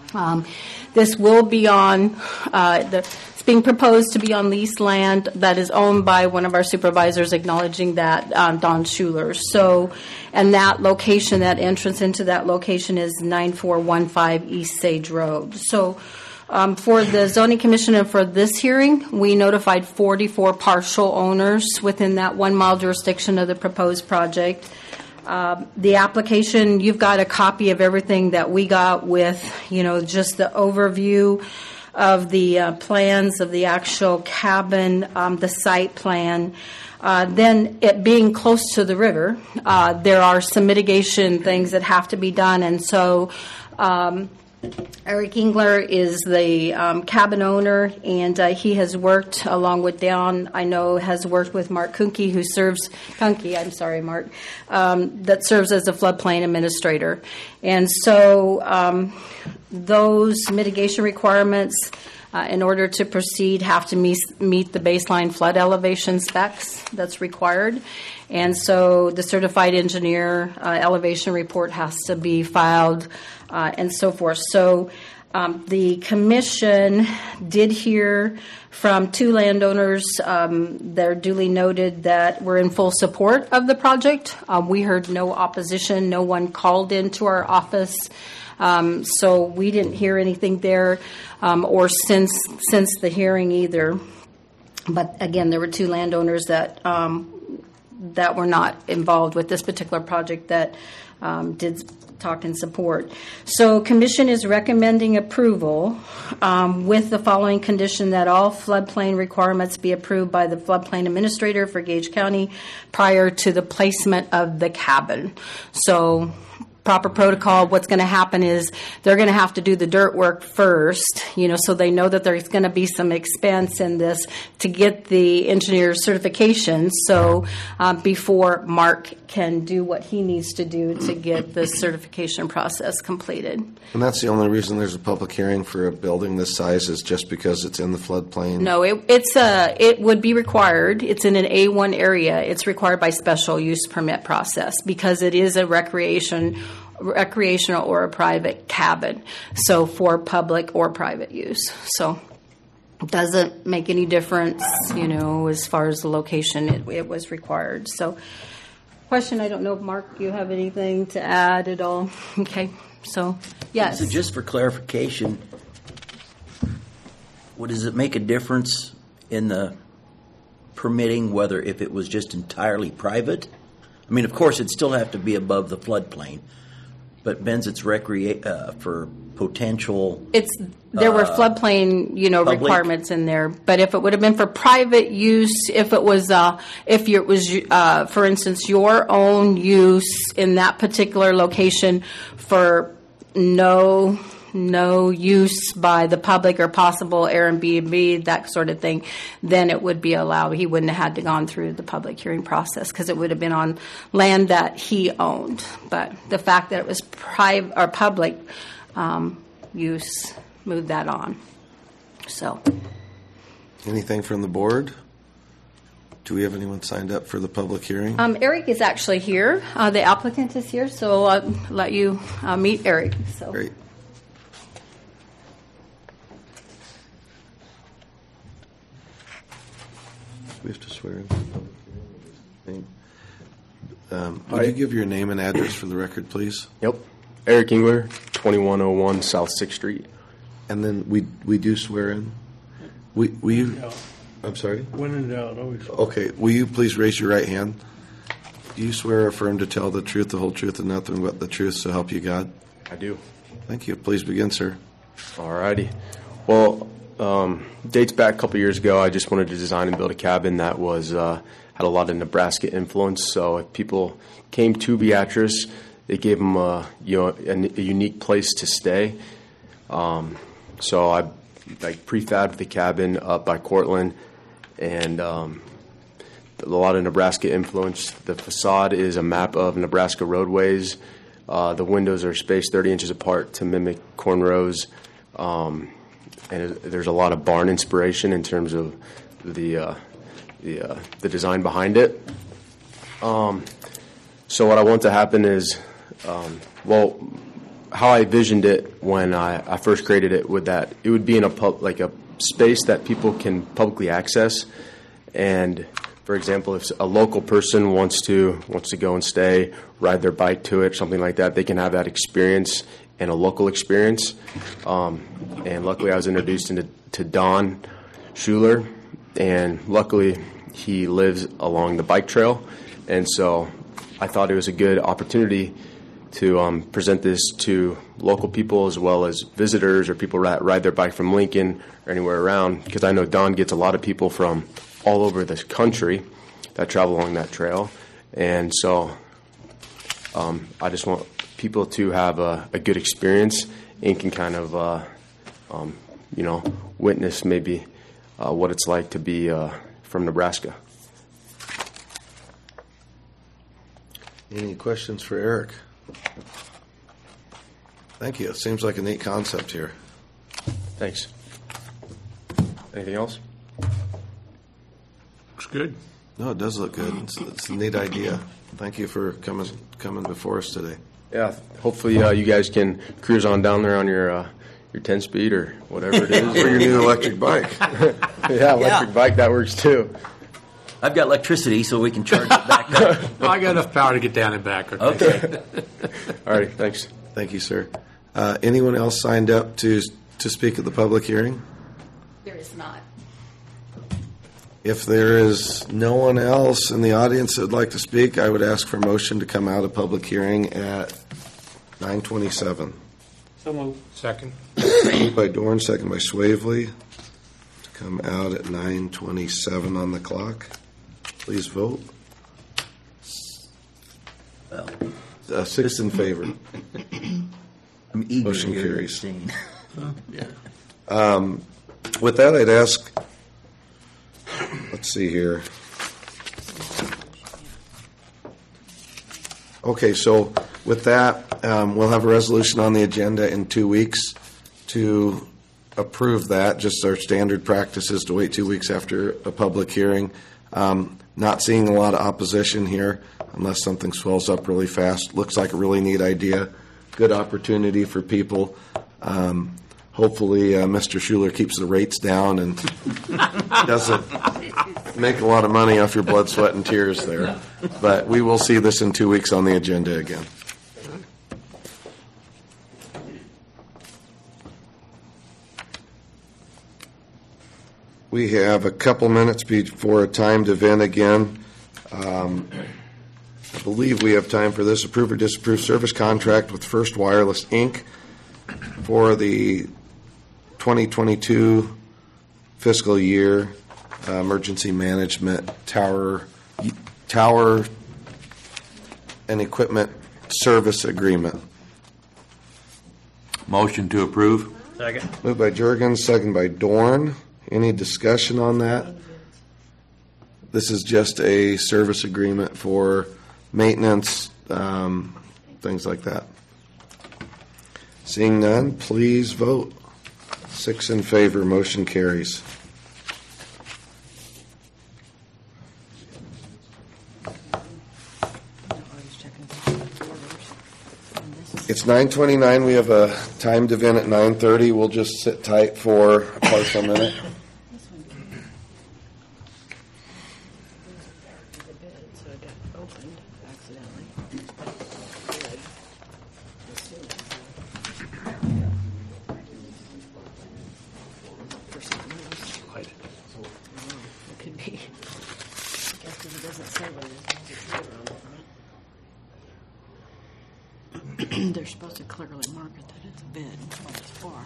Um, This will be on, uh, the, it's being proposed to be on leased land that is owned by one of our supervisors, acknowledging that, um, Don Schuler. So, and that location, that entrance into that location is nine four one five East Sage Road. So, um, for the zoning commission and for this hearing, we notified forty-four partial owners within that one mile jurisdiction of the proposed project. Uh, the application, you've got a copy of everything that we got with, you know, just the overview of the uh, plans of the actual cabin, um, the site plan. Uh, then it being close to the river, uh, there are some mitigation things that have to be done. And so um, Eric Engler is the um, cabin owner, and uh, he has worked along with Don, I know, has worked with Mark Kuhnke, who serves, Kuhnke, I'm sorry, Mark, um, that serves as a floodplain administrator. And so um, those mitigation requirements, uh, in order to proceed, have to meet, meet the baseline flood elevation specs that's required. And so the certified engineer uh, elevation report has to be filed, uh, and so forth. So um, the commission did hear from two landowners. Um, they're duly noted that we're in full support of the project. Um, we heard no opposition. No one called into our office. Um, so we didn't hear anything there, um, or since since the hearing either. But again, there were two landowners that um, that were not involved with this particular project that um, did talk in support. So commission is recommending approval um, with the following condition: that all floodplain requirements be approved by the floodplain administrator for Gage County prior to the placement of the cabin. So proper protocol, what's going to happen is they're going to have to do the dirt work first, you know, so they know that there's going to be some expense in this to get the engineer certification. So uh, before Mark can do what he needs to do to get the certification process completed. And that's the only reason there's a public hearing for a building this size is just because it's in the floodplain? No, it, it's a, it would be required. It's in an A one area. It's required by special use permit process because it is a recreation recreational or a private cabin, so for public or private use. So it doesn't make any difference, you know, as far as the location. It, it was required. So question, I don't know if Mark, you have anything to add at all? Okay, so yes. So just for clarification, what does it make a difference in the permitting whether if it was just entirely private? I mean, of course, it'd still have to be above the floodplain. But Ben's, it's recrea- uh, for potential. It's there were uh, floodplain, you know, public? requirements in there. But if it would have been for private use, if it was, uh, if it was, uh, for instance, your own use in that particular location for no no use by the public or possible Airbnb, that sort of thing, then it would be allowed. He wouldn't have had to gone through the public hearing process because it would have been on land that he owned. But the fact that it was private or public um, use moved that on. So, anything from the board? Do we have anyone signed up for the public hearing? um, Eric is actually here. Uh, the applicant is here, so I'll let you uh, meet Eric. So. Great. We have to swear in. Um, would you give your name and address for the record, please? Yep. Eric Engler, twenty-one oh one South sixth Street. And then we we do swear in. We, will you? No. I'm sorry? When in doubt, always. Okay. Will you please raise your right hand? Do you swear or affirm to tell the truth, the whole truth, and nothing but the truth, so help you God? I do. Thank you. Please begin, sir. All righty. Well, um, dates back a couple years ago, I just wanted to design and build a cabin that was uh, had a lot of Nebraska influence. So if people came to Beatrice, it gave them a, you know, a, a unique place to stay. Um, so I like prefabbed the cabin up by Cortland, and um, a lot of Nebraska influence. The facade is a map of Nebraska roadways. Uh, the windows are spaced thirty inches apart to mimic cornrows. Um, and it, there's a lot of barn inspiration in terms of the uh, the, uh, the design behind it. Um, so what I want to happen is, um, well, how I visioned it when I, I first created it, would that it would be in a pub, like a space that people can publicly access. And for example, if a local person wants to wants to go and stay, ride their bike to it, something like that, they can have that experience in a local experience. Um, and luckily, I was introduced into to Don Schuler, and luckily he lives along the bike trail, and so I thought it was a good opportunity to um, present this to local people as well as visitors or people that ride their bike from Lincoln or anywhere around, because I know Don gets a lot of people from all over this country that travel along that trail, and so um, I just want people to have a, a good experience and can kind of, uh, um, you know, witness maybe uh, what it's like to be uh, from Nebraska. Any questions for Eric? Thank you. It seems like a neat concept here. Thanks. Anything else? Looks good. No, it does look good. It's, it's a neat idea. Thank you for coming coming before us today. Yeah, hopefully uh, you guys can cruise on down there on your uh, your ten speed or whatever it is. Or your new electric bike. Yeah, electric Yeah. bike, that works too. I've got electricity, so we can charge it back up. Well, I got enough power to get down and back. Okay. Okay. All right, thanks. Thank you, sir. Uh, anyone else signed up to to speak at the public hearing? There is not. If there is no one else in the audience that would like to speak, I would ask for a motion to come out of public hearing at nine twenty-seven. So moved. Second. Moved by Dorn, second by Swavely. To come out at nine twenty-seven on the clock. Please vote. Well, Uh, six in favor. I'm eager Motion to hear carries. your scene. Um, with that, I'd ask, let's see here. Okay, so with that, um, we'll have a resolution on the agenda in two weeks to approve that. Just our standard practice is to wait two weeks after a public hearing. Um, not seeing a lot of opposition here unless something swells up really fast. Looks like a really neat idea. Good opportunity for people. Um, hopefully, uh, Mister Schuler keeps the rates down and doesn't make a lot of money off your blood, sweat, and tears there. But we will see this in two weeks on the agenda again. We have a couple minutes before a timed event again. Um, I believe we have time for this. Approve or disapprove service contract with First Wireless, Incorporated for the twenty twenty-two fiscal year uh, emergency management tower tower and equipment service agreement. Motion to approve. Second. Moved by Jurgens, second by Dorn. Any discussion on that? This is just a service agreement for maintenance, um, things like that. Seeing none, please vote. Six in favor, motion carries. It's nine twenty-nine. We have a timed event at nine thirty. We'll just sit tight for a partial minute. Could be. I guess because it doesn't say what it is. It has a trigger on it. They're supposed to clearly mark it that it's a bid what it's for.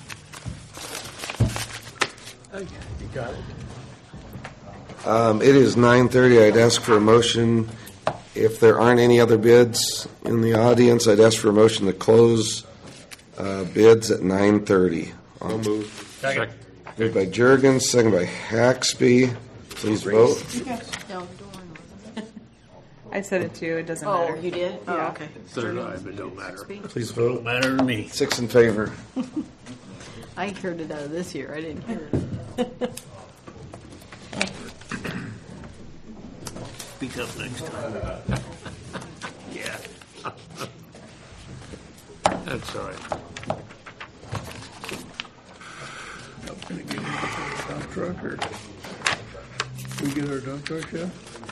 Okay, you got it. Um, it is nine thirty. I'd ask for a motion. If there aren't any other bids in the audience, I'd ask for a motion to close uh, bids at nine thirty. I'll move. Second. Moved by Jurgens, second by Haxby. Please vote. No, Dawn, wasn't it? I said it too. It doesn't Oh, matter. you did? Oh, Yeah. okay. So did I, but it don't matter. Please Don't vote. matter to me. Six in favor. I heard it out of this year. I didn't hear it. Speak up next time. Yeah. That's all right. Gonna get a dump truck, or we get our dump truck yet?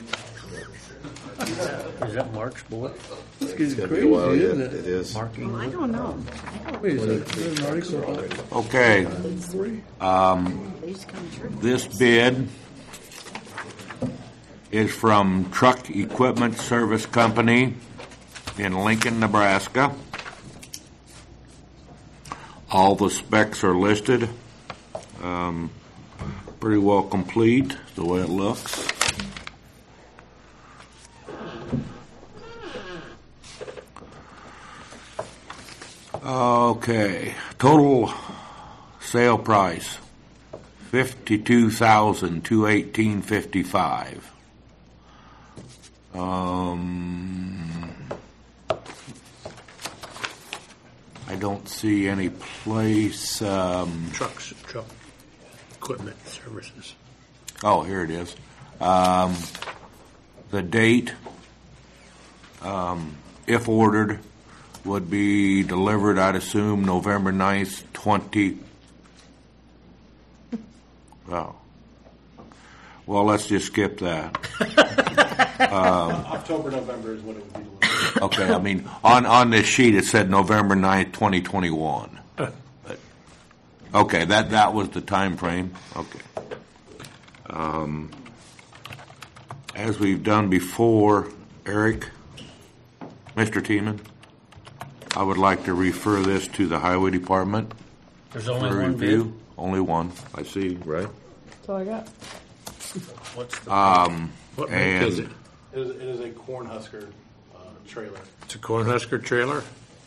Is that Mark's boy? It's getting Gonna be crazy, a while yet. isn't it? It is. Well, I don't know. I don't Wait a second, there's an article about Okay, three? They used to come to church. this bid is from Truck Equipment Service Company in Lincoln, Nebraska. All the specs are listed. Um, pretty well complete, the way it looks. Okay, total sale price, fifty-two thousand two eighteen fifty-five. Um, I don't see any place. Um, Trucks, truck equipment services. oh, here it is. Um, the date, um, if ordered, would be delivered, I'd assume, November ninth, twenty. Oh. Well, let's just skip that. um, October, November is what it would be delivered. okay, I mean, on, on this sheet it said November ninth, twenty twenty-one. But, okay, that, that was the time frame. Okay. Um, as we've done before, Eric, Mister Tiemann, I would like to refer this to the Highway Department. There's only for one review. bid? Only one, I see, right? That's all I got. What's the Um, What make and is it? It is, it is a Cornhusker uh, trailer. It's a Cornhusker trailer?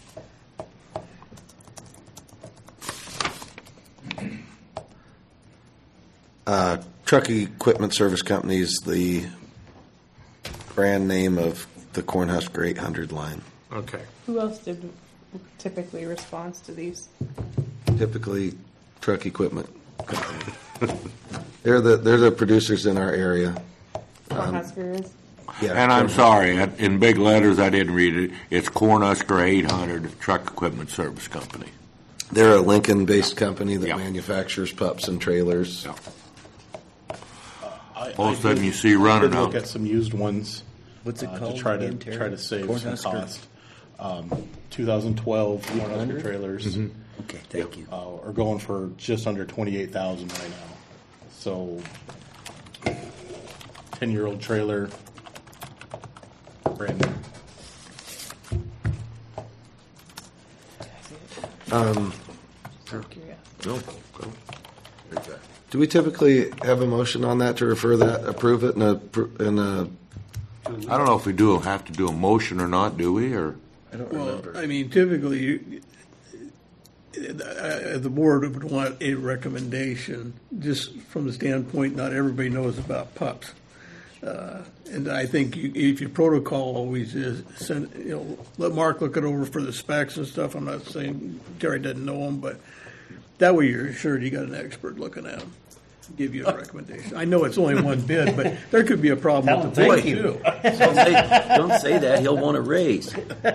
Uh, Truck Equipment Service Company is the brand name of the Cornhusker eight hundred line. Okay. Who else did typically response to these? Typically, Truck Equipment Company. They're the they're the producers in our area. Cornhusker is. Yeah, and I'm Cornhusker. sorry, in big letters, I didn't read it. It's Cornhusker eight hundred Truck Equipment Service Company. They're a Lincoln-based company that Yeah. manufactures pups and trailers. Yeah. I, All of a I sudden did- you see running I did look out. at some used ones. What's it uh, called To try to, again, Terry? try to save some Cornhusker? cost. Um, twenty twelve Cornhusker trailers Okay, thank you. uh, are going for just under twenty-eight thousand right now. So, ten-year-old trailer, brand new. Um, Curious. no, go. Do we typically have a motion on that to refer that, approve it, in a, in a, I don't know if we do have to do a motion or not, do we? Or I don't Well, remember. I mean, typically, you, uh, the board would want a recommendation, just from the standpoint, not everybody knows about pups. Uh, and I think you, if your protocol always is, send, you know, let Mark look it over for the specs and stuff. I'm not saying Terry doesn't know them, but that way you're assured you got an expert looking at them. Give you a recommendation. I know it's only one bid, but there could be a problem with the Boy, bid too. don't say, don't say that. He'll want a raise.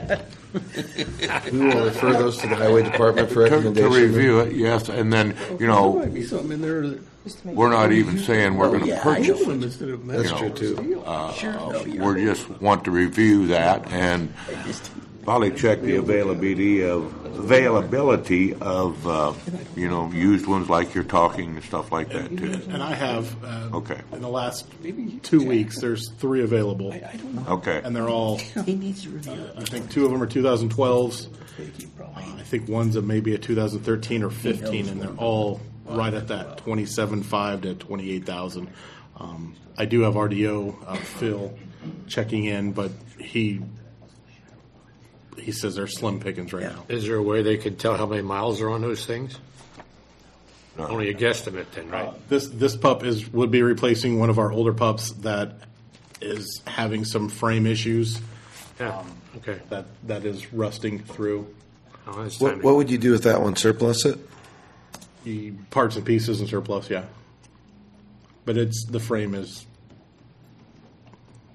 We will refer those to the Highway Department for to, to recommendation. review it, yes, and then, you There know, might be something in there that Just to make we're not sure. even saying we're going to yeah, I purchase know. it. them instead of That's metal. true, too. Uh, we just want to review that and probably check the availability of availability of uh, you know, used ones like you're talking and stuff like that too. And I have, uh, Okay. in the last two weeks, there's three available. Okay. And they're all, He needs to review it. I think two of them are twenty twelves. I think one's a maybe a two thousand thirteen or fifteen, and they're all right at that twenty-seven five to twenty-eight thousand. Um, I do have R D O, uh, Phil, checking in, but he he says they're slim pickings right now. Is there a way they can tell how many miles are on those things? Only a guesstimate then, right? Uh, this this pup is would be replacing one of our older pups that is having some frame issues. Yeah, okay. That that is rusting through. Oh, that's time What, to- what would you do with that one? Surplus it? The parts and pieces and surplus, yeah. But it's the frame is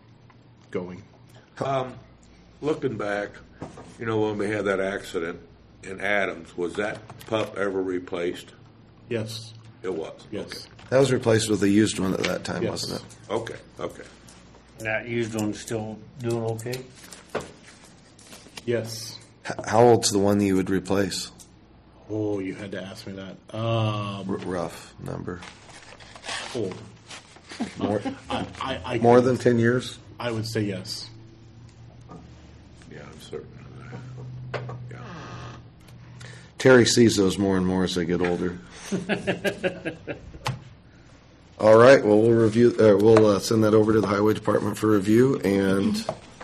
going. Um, looking back, you know, when we had that accident, in Adams, was that pup ever replaced? Yes. It was? Yes. Okay. That was replaced with a used one at that time, Yes. wasn't it? Okay, okay. That used one's still doing okay? Yes. H- How old's the one you would replace? Oh, you had to ask me that. Um, R- rough number. old. More, I, I, I, more than ten years? I would say yes. Yeah, I'm certain of that. Yeah. Terry sees those more and more as they get older. All right. Well, we'll review. Uh, we'll uh, send that over to the Highway Department for review. And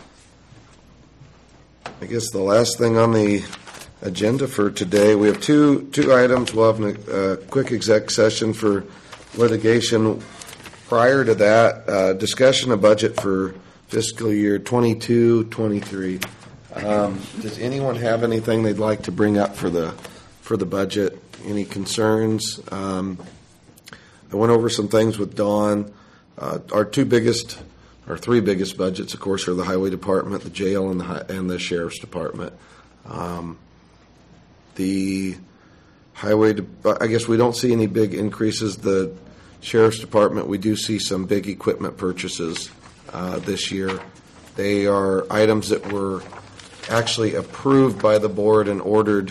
I guess the last thing on the agenda for today, we have two two items. We'll have a uh, quick exec session for litigation. Prior to that, uh, discussion of budget for fiscal year twenty-two twenty-three. Um, does anyone have anything they'd like to bring up for the for the budget? Any concerns? Um, I went over some things with Dawn. Uh, our two biggest, our three biggest budgets, of course, are the Highway Department, the jail, and the hi- and the Sheriff's Department. Um, the Highway, De- I guess we don't see any big increases. The Sheriff's Department, we do see some big equipment purchases uh, this year. They are items that were actually approved by the board and ordered.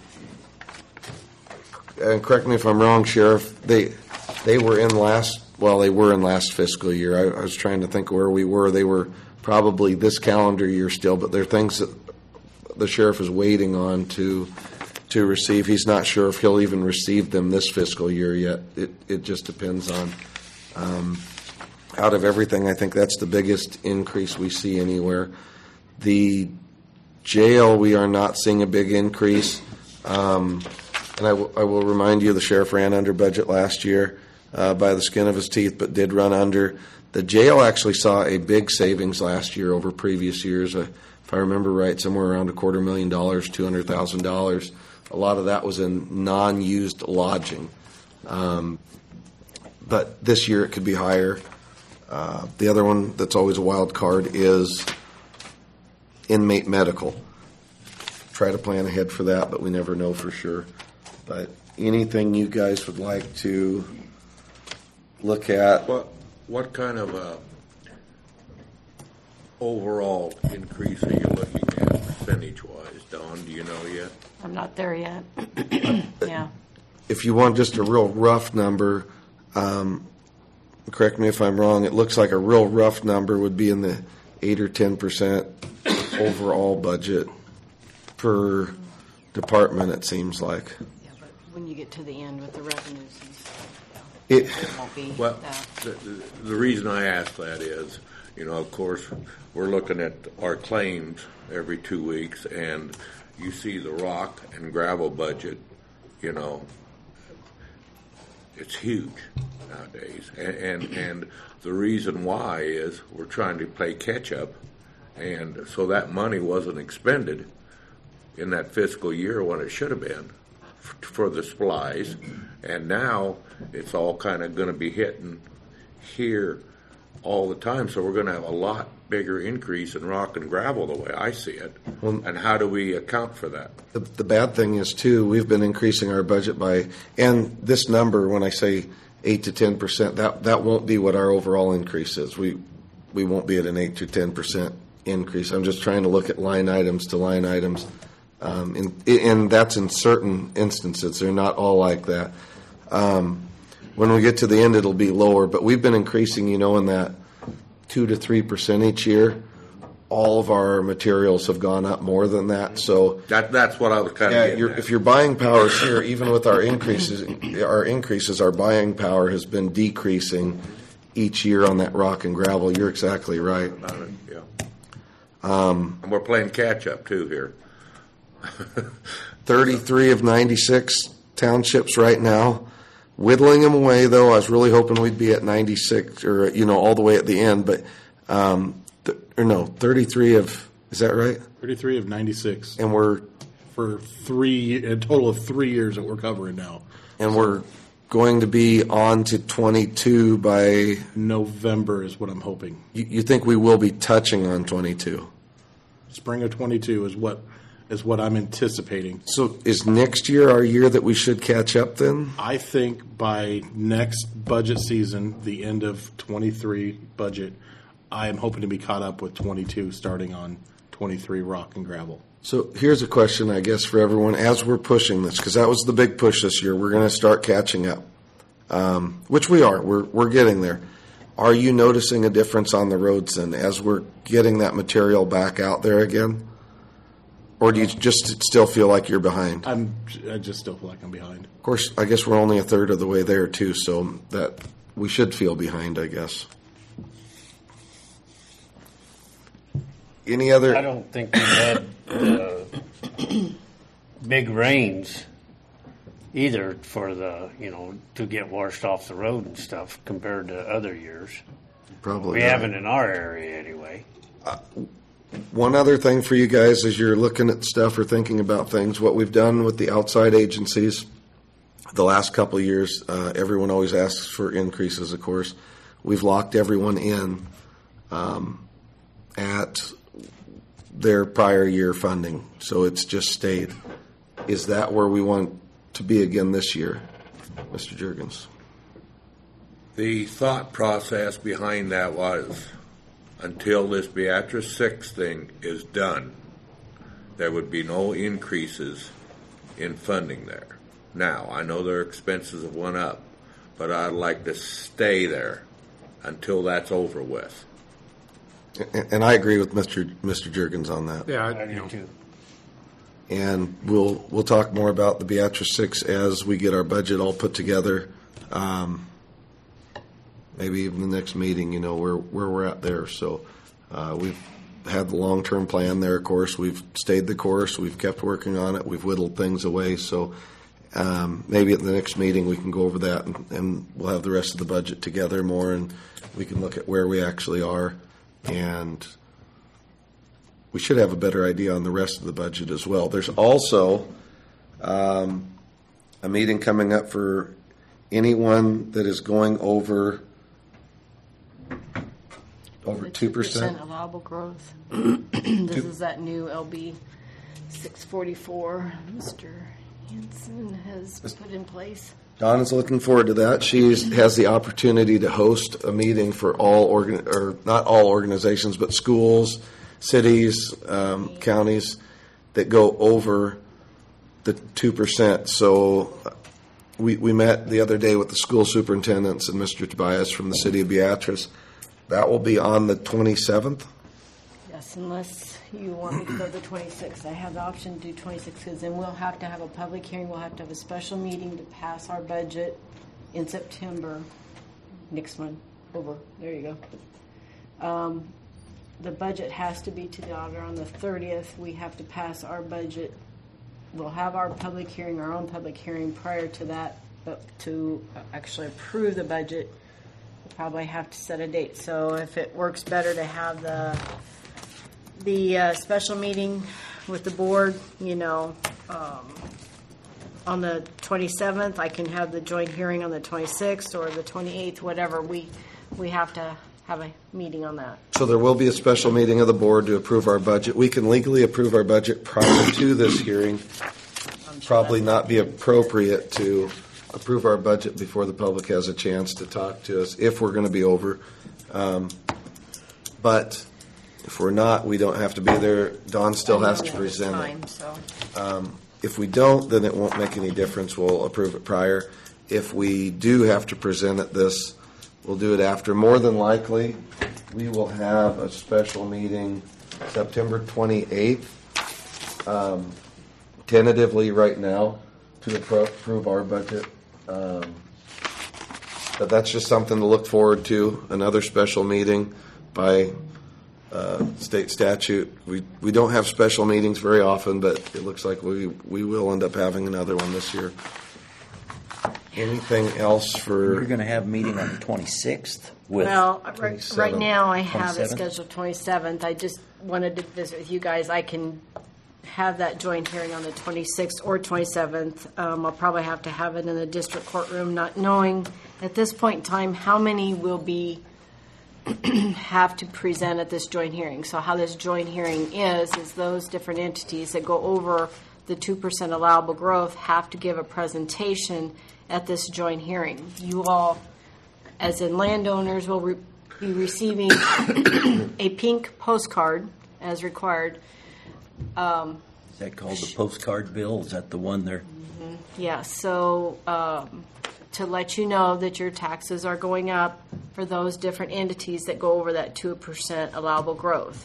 And correct me if I'm wrong, Sheriff. They they were in last. Well, they were in last fiscal year. I, I was trying to think where we were. They were probably this calendar year still, but they're things that the sheriff is waiting on to to receive. He's not sure if he'll even receive them this fiscal year yet. It it just depends on. Um, out of everything, I think that's the biggest increase we see anywhere. The jail, we are not seeing a big increase. Um, and I, w- I will remind you, the sheriff ran under budget last year uh, by the skin of his teeth, but did run under. The jail actually saw a big savings last year over previous years. Uh, if I remember right, somewhere around a quarter million dollars, two hundred thousand dollars. A lot of that was in non-used lodging. Um, but this year it could be higher. Uh, the other one that's always a wild card is inmate medical. Try to plan ahead for that, but we never know for sure. But anything you guys would like to look at? What what kind of a overall increase are you looking at percentage-wise, Dawn? Do you know yet? I'm not there yet. Yeah. If you want just a real rough number, um, correct me if I'm wrong, it looks like a real rough number would be in the eight or ten percent overall budget per department, it seems like. Yeah, but when you get to the end with the revenues and stuff, It, it won't be Well, that. the, the, the reason I ask that is, you know, of course, we're looking at our claims every two weeks, and you see the rock and gravel budget, you know, it's huge nowadays. And, and, and the reason why is we're trying to play catch-up, and so that money wasn't expended in that fiscal year when it should have been f- for the supplies, and now it's all kind of going to be hitting here all the time, so we're going to have a lot bigger increase in rock and gravel the way I see it. Well, and how do we account for that? The, the bad thing is, too, we've been increasing our budget by, and this number, when I say eight to ten percent, that, that won't be what our overall increase is. We, we won't be at an eight to ten percent increase. I'm just trying to look at line items to line items. Um, and, and that's in certain instances. They're not all like that. Um, when we get to the end, it'll be lower, but we've been increasing, you know, in that two to three percent each year. All of our materials have gone up more than that. So that that's what I was kind yeah, of getting your, at. if your buying power is here, even with our increases, our increases, our buying power has been decreasing each year on that rock and gravel. You're exactly right. About it, yeah. Um, and we're playing catch up too here. thirty-three of ninety-six townships right now. Whittling them away, though. I was really hoping we'd be at ninety-six, or you know, all the way at the end. But um, th- or no, thirty-three of is that right? thirty-three of ninety-six, and we're for three a total of three years that we're covering now. And we're going to be on to twenty-two by November is what I'm hoping. You, you think we will be touching on twenty-two? Spring of twenty-two is what is what I'm anticipating. So is next year our year that we should catch up then? I think by next budget season, the end of twenty-three budget, I am hoping to be caught up with twenty-two, starting on twenty-three rock and gravel. So here's a question, I guess, for everyone as we're pushing this, because that was the big push this year. We're going to start catching up, um, which we are. We're we're getting there. Are you noticing a difference on the roads then as we're getting that material back out there again? Or do you just still feel like you're behind? I'm, I just still feel like I'm behind. Of course, I guess we're only a third of the way there, too, so that we should feel behind, I guess. Any other? I don't think we've had uh, big rains either for the, you know, to get washed off the road and stuff compared to other years. Probably We not. haven't in our area anyway. Uh, one other thing for you guys as you're looking at stuff or thinking about things, what we've done with the outside agencies the last couple of years, uh, everyone always asks for increases, of course. We've locked everyone in um, at their prior year funding, so it's just stayed. Is that where we want to be again this year, Mister Juergens? The thought process behind that was, until this Beatrice six thing is done, there would be no increases in funding there. Now, I know their expenses have went up, but I'd like to stay there until that's over with. And, and I agree with Mister Mister Juergens on that. Yeah, I I, you do know, too. And we'll we'll talk more about the Beatrice six as we get our budget all put together. Um, maybe even the next meeting, you know, where where we're at there. So uh, we've had the long term plan there. Of course, we've stayed the course. We've kept working on it. We've whittled things away. So um, maybe at the next meeting we can go over that, and, and we'll have the rest of the budget together more, and we can look at where we actually are, and we should have a better idea on the rest of the budget as well. There's also um, a meeting coming up for anyone that is going over over two percent. Allowable growth. This is that new L B six forty-four Mister Hanson has put in place. Dawn is looking forward to that. She has the opportunity to host a meeting for all organ or not all organizations, but schools, cities, um, counties that go over the two percent. So we we met the other day with the school superintendents and Mister Tobias from the city of Beatrice. That will be on the twenty-seventh. Yes, unless you want me to go to the twenty-sixth. I have the option to do twenty-sixth because then we'll have to have a public hearing. We'll have to have a special meeting to pass our budget in September. Next one. Over. There you go. Um, the budget has to be to the auditor on the thirtieth. We have to pass our budget. We'll have our public hearing, our own public hearing prior to that, but to actually approve the budget, we'll probably have to set a date. So if it works better to have the the uh, special meeting with the board, you know, um, on the twenty-seventh, I can have the joint hearing on the twenty-sixth or the twenty-eighth, whatever. We we have to have a meeting on that. So there will be a special meeting of the board to approve our budget. We can legally approve our budget prior to this hearing. Probably not be appropriate to approve our budget before the public has a chance to talk to us if we're going to be over. Um, but if we're not, we don't have to be there. Dawn still has to present time, it. so. Um, if we don't, then it won't make any difference. We'll approve it prior. If we do have to present it this, we'll do it after. More than likely, we will have a special meeting September twenty-eighth, um, tentatively right now, to appro- approve our budget. Um, but that's just something to look forward to, another special meeting by uh, state statute. We we don't have special meetings very often, but it looks like we, we will end up having another one this year. Anything else for... You're going to have a meeting on the twenty-sixth with... Well, right, right now I have it twenty-seventh? scheduled twenty-seventh. I just wanted to visit with you guys. I can have that joint hearing on the twenty-sixth or twenty-seventh. Um, I'll probably have to have it in the district courtroom, not knowing at this point in time how many will be have to present at this joint hearing. So how this joint hearing is, is those different entities that go over the two percent allowable growth have to give a presentation at this joint hearing. You all, as in landowners, will re- be receiving a pink postcard as required. Um, Is that called the postcard bill? Is that the one there? Mm-hmm. Yeah, so um, to let you know that your taxes are going up for those different entities that go over that two percent allowable growth.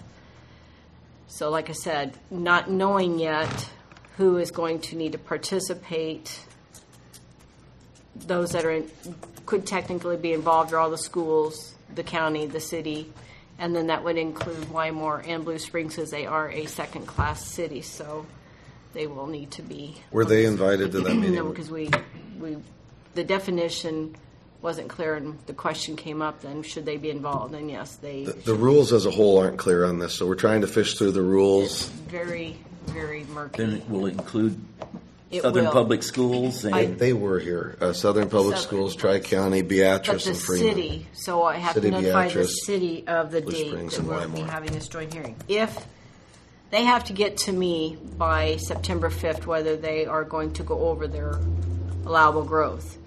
So like I said, not knowing yet who is going to need to participate, those that are in, could technically be involved are all the schools, the county, the city, and then that would include Wymore and Blue Springs as they are a second-class city, so they will need to be. Were they invited to that meeting? No, because we, we, the definition wasn't clear, and the question came up then, should they be involved? And yes, they. The, the rules as a whole aren't clear on this, so we're trying to fish through the rules. Very, very murky. Then it will include It Southern will. Public Schools and I- They were here. Uh, Southern Public Southern. Schools, Tri-County, But Beatrice, the and Freeman. city, so I have City, to notify the Beatrice, city of the Blue date Springs, that and we'll be Wymore. having this joint hearing. If they have to get to me by September fifth, whether they are going to go over their allowable growth,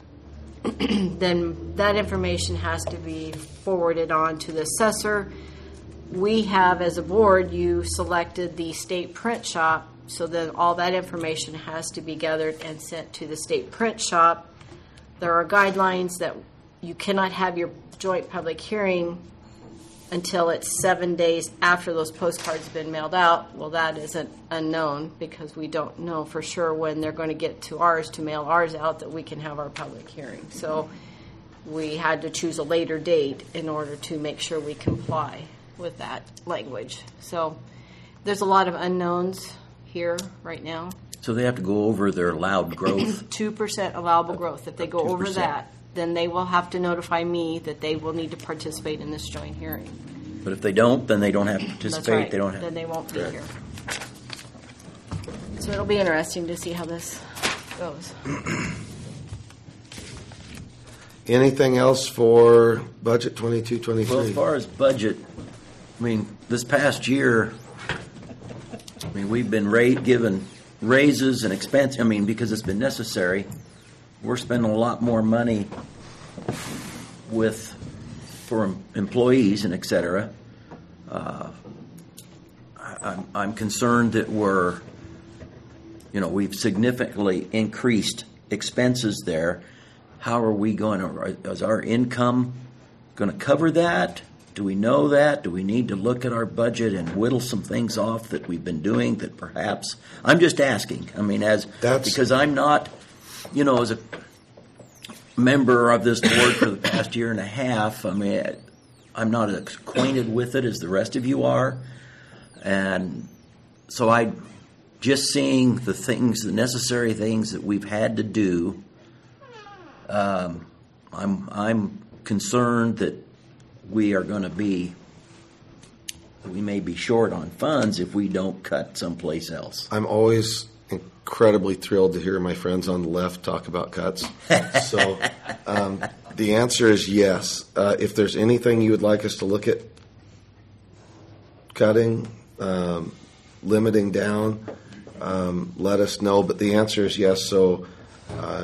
then that information has to be forwarded on to the assessor. We have, as a board, you selected the state print shop, so then all that information has to be gathered and sent to the state print shop. There are guidelines that you cannot have your joint public hearing until it's seven days after those postcards have been mailed out. Well, that isn't unknown because we don't know for sure when they're going to get to ours to mail ours out that we can have our public hearing. So we had to choose a later date in order to make sure we comply with that language. So there's a lot of unknowns here right now. so they have to go over their allowed growth. two percent allowable growth. If they go over two percent. that, then they will have to notify me that they will need to participate in this joint hearing. But if they don't, then they don't have to That's participate. right. They don't have. Then they won't be here. So it'll be interesting to see how this goes. Anything else for budget twenty-two, twenty-three? Well, as far as budget, I mean, this past year, I mean, we've been ra- given raises and expense. I mean, because it's been necessary. We're spending a lot more money with for em- employees and et cetera. Uh, I- I'm, I'm concerned that we're, you know, we've significantly increased expenses there. How are we going to, is our income going to cover that? Do we know that? Do we need to look at our budget and whittle some things off that we've been doing that perhaps, I'm just asking. I mean, as, That's- because I'm not, you know, as a member of this board for the past year and a half, I mean, I'm not as acquainted with it as the rest of you are. And so I, just seeing the things, the necessary things that we've had to do, um, I'm I'm concerned that we are going to be, we may be short on funds if we don't cut someplace else. I'm always incredibly thrilled to hear my friends on the left talk about cuts. So um, the answer is yes. Uh, if there's anything you would like us to look at cutting, um, limiting down, um, let us know. But the answer is yes. So uh,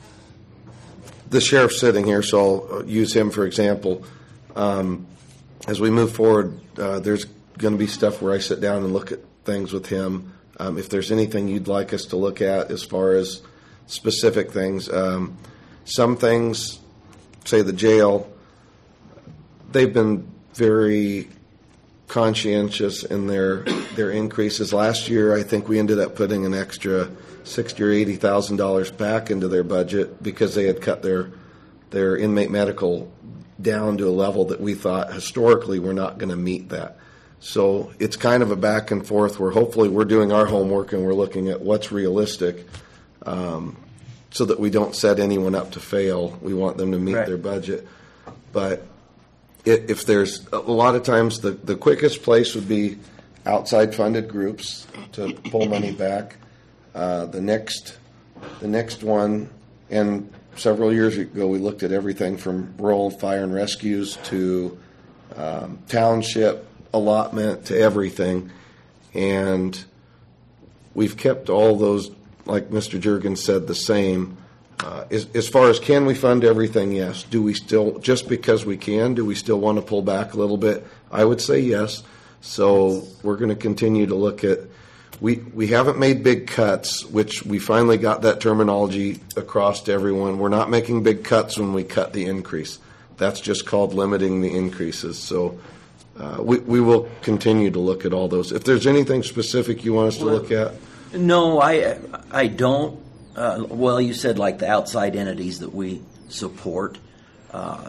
the sheriff's sitting here, so I'll use him for example. Um, as we move forward, uh, there's going to be stuff where I sit down and look at things with him. Um, if there's anything you'd like us to look at as far as specific things, um, some things, say the jail, they've been very conscientious in their their increases. Last year, I think we ended up putting an extra sixty or eighty thousand dollars back into their budget because they had cut their their inmate medical down to a level that we thought historically we're not going to meet that. So it's kind of a back and forth where hopefully we're doing our homework and we're looking at what's realistic, um, so that we don't set anyone up to fail. We want them to meet Right. their budget. But if, if there's a lot of times the, the quickest place would be outside funded groups to pull money back. Uh, the next the next one, and several years ago we looked at everything from rural fire and rescues to um, township allotment to everything. And we've kept all those, like Mister Jurgens said, the same. Uh, as, as far as can we fund everything, yes. Do we still, just because we can, do we still want to pull back a little bit? I would say yes. So we're going to continue to look at, we, we haven't made big cuts, which we finally got that terminology across to everyone. We're not making big cuts when we cut the increase. That's just called limiting the increases. So uh, we, we will continue to look at all those. If there's anything specific you want us to Well, look at. No, I I don't. Uh, well, you said like the outside entities that we support. Uh,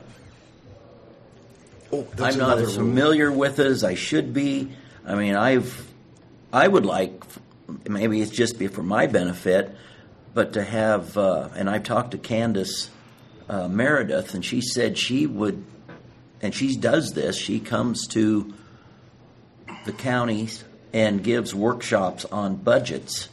oh, that's I'm not another as rule. familiar with it as I should be. I mean, I've I would like, maybe it's just be for my benefit, but to have, uh, and I've talked to Candace uh, Meredith, and she said she would, and she does this. She comes to the counties and gives workshops on budgets.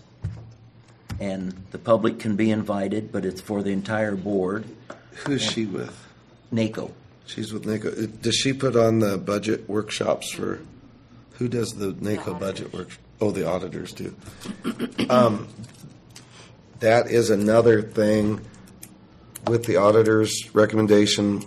And the public can be invited, but it's for the entire board. Who's she with? NACO. She's with NACO. Does she put on the budget workshops for, who does the NACO budget work? Oh, the auditors do. Um, that is another thing with the auditors' recommendation.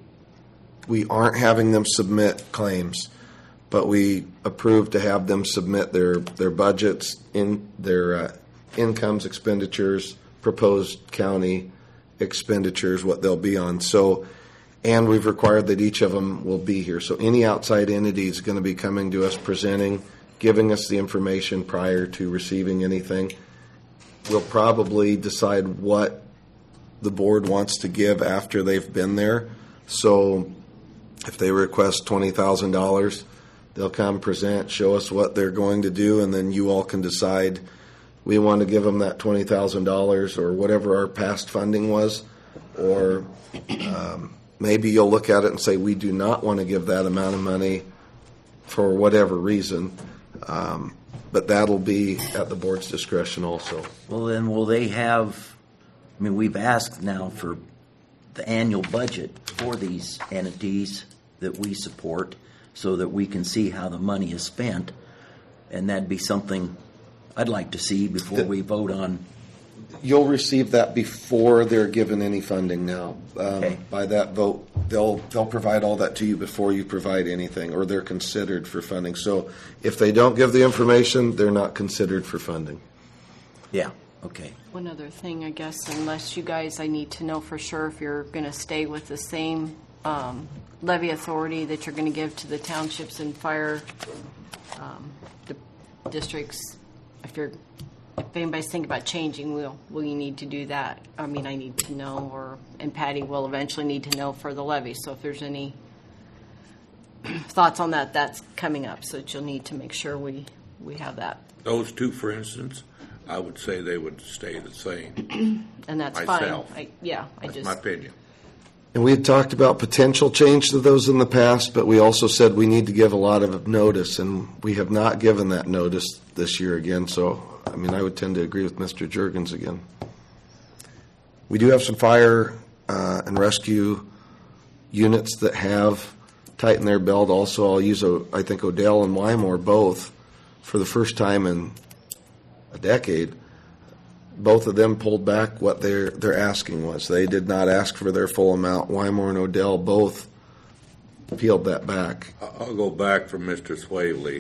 We aren't having them submit claims, but we approved to have them submit their, their budgets, in their uh, incomes, expenditures, proposed county expenditures, what they'll be on. So, and we've required that each of them will be here. So any outside entity is going to be coming to us, presenting, giving us the information prior to receiving anything. We'll probably decide what the board wants to give after they've been there. So if they request twenty thousand dollars, they'll come present, show us what they're going to do, and then you all can decide we want to give them that twenty thousand dollars or whatever our past funding was, or um, maybe you'll look at it and say we do not want to give that amount of money for whatever reason. Um, but that'll be at the board's discretion also. Well, then will they have, I mean, we've asked now for the annual budget for these entities that we support so that we can see how the money is spent. And that'd be something I'd like to see before we vote on. You'll receive that before they're given any funding now. Um, Okay. By that vote, they'll they'll provide all that to you before you provide anything, or they're considered for funding. So if they don't give the information, they're not considered for funding. Yeah, okay. One other thing, I guess, unless you guys, I need to know for sure if you're going to stay with the same um, levy authority that you're going to give to the townships and fire um, di- districts. If you're, if anybody's thinking about changing, will will you need to do that? I mean, I need to know, or and Patty will eventually need to know for the levy. So if there's any thoughts on that, that's coming up. So that you'll need to make sure we we have that, Those two, for instance, I would say they would stay the same. and that's Myself. fine. I, yeah, I That's just my opinion. And we had talked about potential change to those in the past, but we also said we need to give a lot of notice, and we have not given that notice this year again. So, I mean, I would tend to agree with Mister Jurgens again. We do have some fire uh, and rescue units that have tightened their belt. Also, I'll use, a, I think, Odell and Wymore both for the first time in a decade. Both of them pulled back what their their asking was. They did not ask for their full amount. Wymore and Odell both peeled that back. I'll go back from Mister Swavely.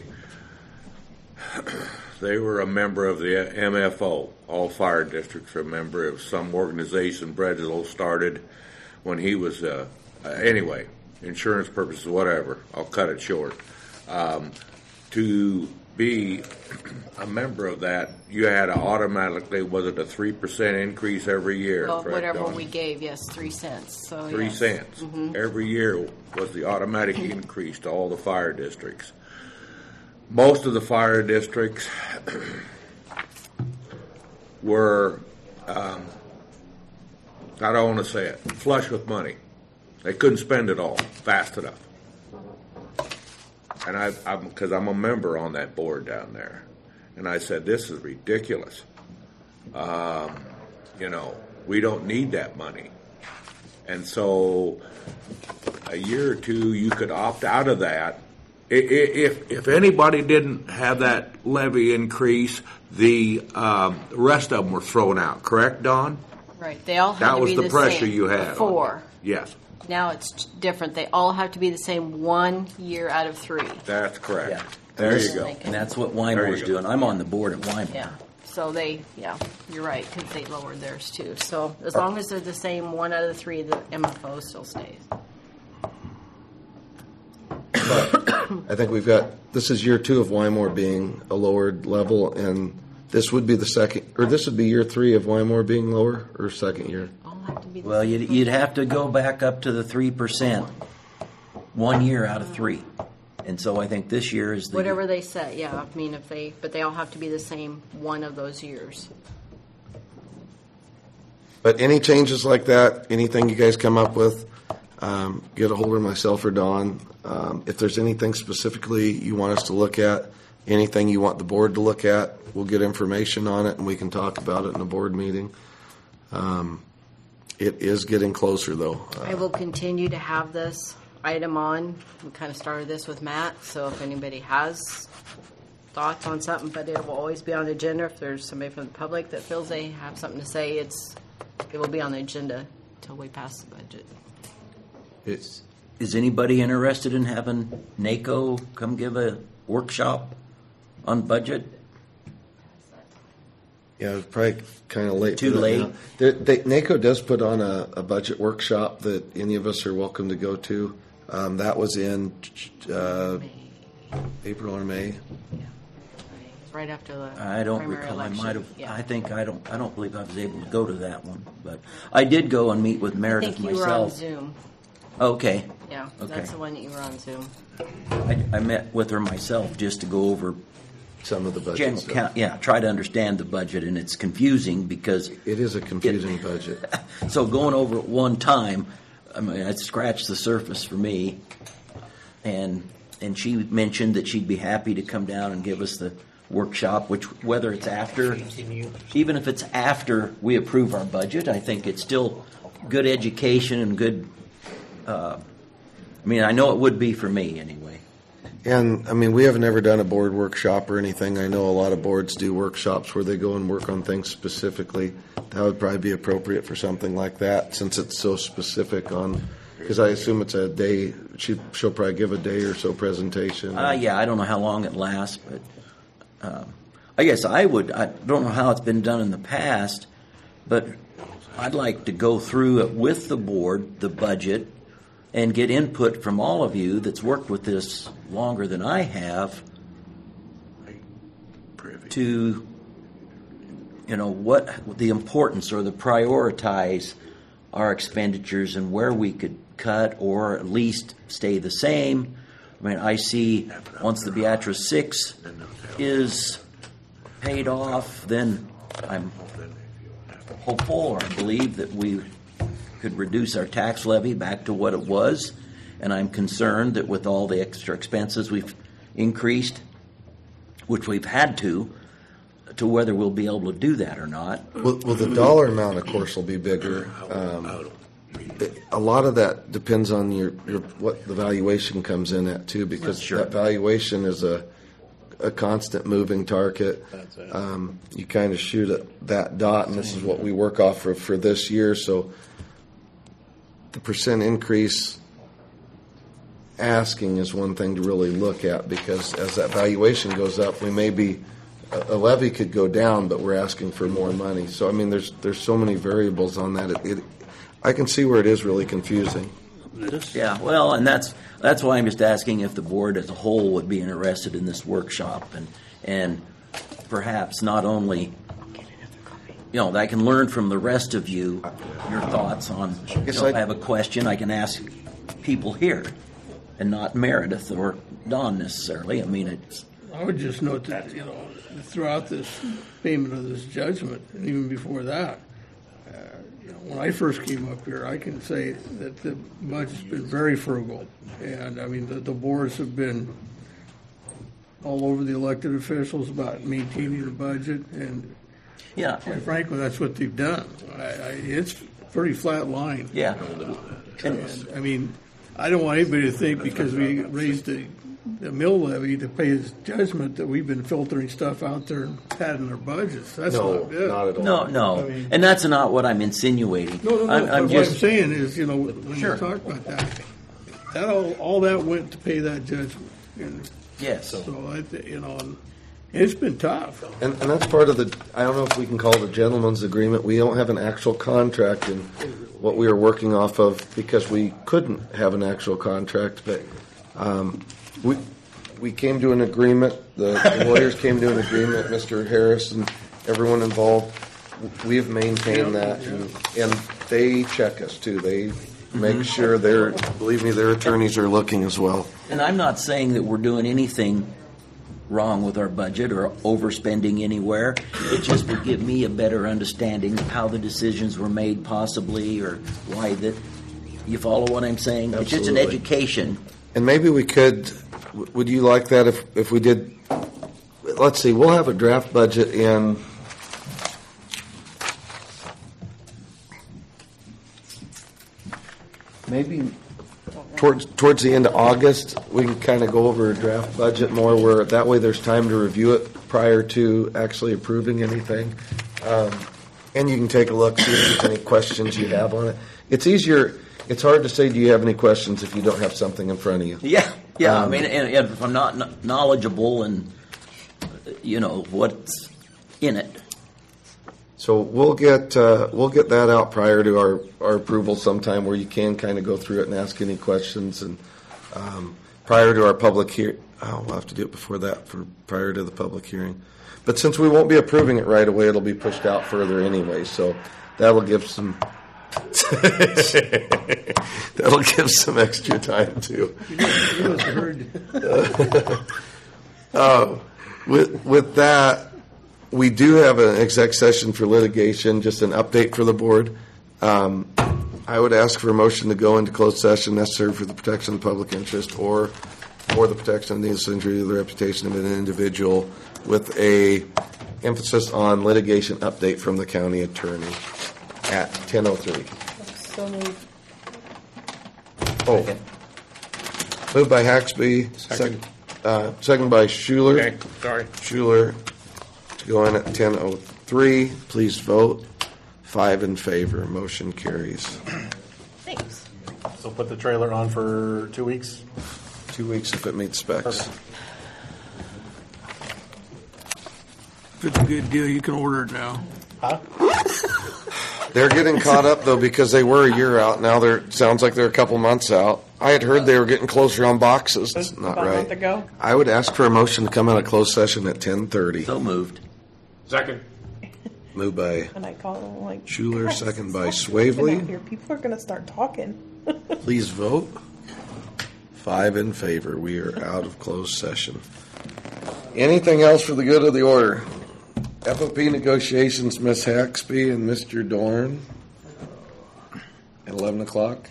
They were a member of the M F O. All fire districts are a member of some organization Bredlow started when he was, uh, uh, anyway, insurance purposes, whatever. I'll cut it short. Um, to be a member of that, you had to automatically, was it a three percent increase every year? well, correct, whatever Dawn? we gave, yes, three cents. So Three yes. cents. Mhm. Every year was the automatic increase to all the fire districts. Most of the fire districts were, um, I don't want to say it, flush with money. They couldn't spend it all fast enough. And I, I'm, because I'm a member on that board down there, and I said, this is ridiculous. Um, you know, we don't need that money. And so a year or two, you could opt out of that. I- i- If, if anybody didn't have that levy increase, the um, rest of them were thrown out, correct, Don? Right, they all have That to was be the the pressure same you had on before. Yes, Now it's different. They all have to be the same one year out of three. that's correct. Yeah. There you go. And that's what There you Wymore's go. doing. I'm on the board at Wymore. Yeah. So they, yeah, you're right, because they lowered theirs too. So as long as they're the same one out of the three, the M F O still stays. I think we've got, this is year two of Wymore being a lowered level, and this would be the second, or this would be year three of Wymore being lower, or second year? All have to be the Well, same. you'd, you'd have to go back up to the three percent, one year out of three. And so I think this year is the. Whatever they say, yeah. I mean, if they, but they all have to be the same one of those years. But any changes like that, anything you guys come up with, um, get a hold of myself or Dawn. Um, if there's anything specifically you want us to look at, anything you want the board to look at, we'll get information on it and we can talk about it in a board meeting. Um, it is getting closer, though. I will continue to have this item on. We kind of started this with Matt, so if anybody has thoughts on something, but it will always be on the agenda. If there's somebody from the public that feels they have something to say, it's it will be on the agenda until we pass the budget. It's, Is anybody interested in having NACO come give a workshop on budget? yeah, it's probably kind of late. Too for that late? now. They, they, NACO does put on a, a budget workshop that any of us are welcome to go to. Um, that was in uh, April or May. Right after the I don't primary recall. I election. might have. Yeah. I think I don't. I don't believe I was able to go to that one, but I did go and meet with I Meredith think you were on myself. Zoom. Okay. Yeah, Okay. that's the one that you were on Zoom. I, I met with her myself just to go over some of the budget general stuff. count. Yeah, try to understand the budget, and it's confusing because it is a confusing budget. So going over it one time, I mean, it scratched the surface for me. And and she mentioned that she'd be happy to come down and give us the workshop, which whether it's after, even if it's after we approve our budget, I think it's still good education and good. Uh, I mean, I know it would be for me anyway. And, I mean, we have never done a board workshop or anything. I know a lot of boards do workshops where they go and work on things specifically. That would probably be appropriate for something like that, since it's so specific on, because I assume it's a day, she, she'll probably give a day or so presentation. Uh, yeah, I don't know how long it lasts, but um, I guess I would. I don't know how it's been done in the past, but I'd like to go through it with the board, the budget, and get input from all of you that's worked with this longer than I have to, you know, what the importance or the prioritize our expenditures and where we could cut or at least stay the same. I mean, I see once the Beatrice six is paid off, then I'm hopeful or I believe that we could reduce our tax levy back to what it was. And I'm concerned that with all the extra expenses we've increased, which we've had to, to whether we'll be able to do that or not. Well, well the dollar amount, of course, will be bigger. Um, it- a lot of that depends on your, your what the valuation comes in at, too, because Sure. that valuation is a a constant moving target. Um, you kind of shoot at that dot, and this is what we work off for, for this year. So the percent increase asking is one thing to really look at, because as that valuation goes up, we may be a a levy could go down, but we're asking for more money. So I mean, there's there's so many variables on that. It, it I can see where it is really confusing. Yeah, well, and that's that's why I'm just asking if the board as a whole would be interested in this workshop, and and perhaps not only, you know, I can learn from the rest of you your thoughts on. You Yes, know, if I- I have a question, I can ask people here, and not Meredith or Don necessarily. I mean, it's. I would just note that, you know, throughout this payment of this judgment, and even before that, uh, you know, when I first came up here, I can say that the budget's been very frugal. And, I mean, the, the boards have been all over the elected officials about maintaining the budget. And, yeah, quite frankly, that's what they've done. I, I, it's pretty flat line. Yeah. And, I mean, I don't want anybody to think because we raised the, the mill levy to pay his judgment that we've been filtering stuff out there and padding our budgets. That's No, not good. not at all. No, no, I mean- and that's not what I'm insinuating. No, no, no. I'm, but I'm what just I'm saying is, you know, when Sure. you talk about that, that all, all that went to pay that judgment. And yes. so I, thi- you know, and it's been tough. And, and that's part of the, I don't know if we can call it a gentleman's agreement. We don't have an actual contract in what we are working off of because we couldn't have an actual contract, but um, we we came to an agreement. The, the lawyers came to an agreement, Mister Harris and everyone involved. We've maintained that, and, and they check us too. They make sure they're, believe me, their attorneys are looking as well. And I'm not saying that we're doing anything wrong with our budget or overspending anywhere. It just would give me a better understanding of how the decisions were made possibly or why that. You follow what I'm saying? It's just an Absolutely. education. And maybe we could, w- would you like that if, if we did, let's see, we'll have a draft budget in, maybe towards, towards the end of August, we can kind of go over a draft budget more where that way there's time to review it prior to actually approving anything. Um, and you can take a look, see if there's any questions you have on it. It's easier, it's hard to say, do you have any questions if you don't have something in front of you? Yeah, yeah. I Um, mean, and, and if I'm not kn- knowledgeable and, you know, what's in it. So we'll get uh, we'll get that out prior to our, our approval sometime where you can kind of go through it and ask any questions, and um, prior to our public hearing. Oh, we'll have to do it before that for prior to the public hearing. But since we won't be approving it right away, it'll be pushed out further anyway. So that'll give some that'll give some extra time too. You must have heard. Uh, with with that. We do have an exec session for litigation, just an update for the board. Um, I would ask for a motion to go into closed session necessary for the protection of the public interest or for the protection of the innocent injury to the reputation of an individual with a emphasis on litigation update from the county attorney at ten oh three. So moved. Oh. Moved by Haxby. Second. Sec- uh, second by Schuler. Okay, sorry. Schuler. Go in at ten oh three. Please vote. Five in favor. Motion carries. Thanks. So put the trailer on for two weeks? Two weeks if it meets specs. Perfect. If it's a good deal, you can order it now. Huh? They're getting caught up, though, because they were a year out. Now they're, sounds like they're a couple months out. I had heard they were getting closer on boxes. That's not About a month right. ago. I would ask for a motion to come out of closed session at ten thirty. So moved. Second. Moved by And I call them like Schuler, "Guys, second by stop talking Swavely. out here. People are going to start talking. Please vote. Five in favor. We are out of closed session. Anything else for the good of the order? F O P negotiations, Miss Haxby and Mister Dorn at eleven o'clock.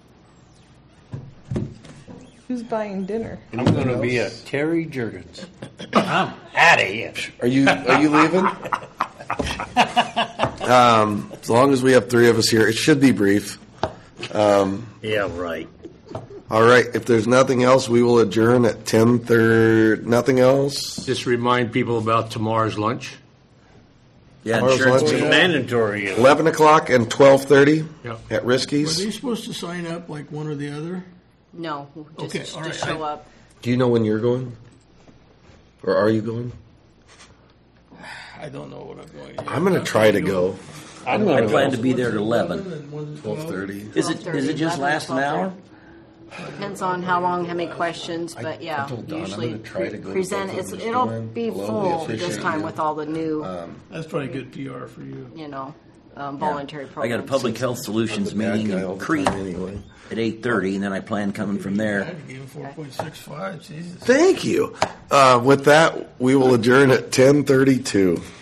Who's buying dinner? I'm going to be at Terry Jurgens. I'm out of here. Are you are you leaving? Um, as long as we have three of us here, it should be brief. Um, Yeah, right. all right. If there's nothing else, we will adjourn at ten thirty. Nothing else. Just remind people about tomorrow's lunch. Yeah, Tomorrow's insurance lunch? It's meeting. mandatory. Eleven o'clock and twelve thirty Yeah. at Were Risky's. they supposed to sign up like one or the other? No, just, Okay, all just right. show up. Do you know when you're going, or are you going? I don't know what I'm going to. I'm going to try to go. I'm I going plan to to be there at eleven. Twelve thirty. Is it, is it just last an hour? Depends on how long, how many questions, but yeah, told Don I'm usually gonna try to go to present, both of it's, them. it'll Mister be Dorn, full below the this official, time yeah. with all the new, That's probably good P R for you. you know, um, voluntary I programs. got a public health solutions I'm the bad meeting guy all in the Crete time anyway. at eight thirty, and then I plan coming from there. I gave him four point six five. Jesus. Thank you. Uh, with that, we will adjourn at ten thirty-two.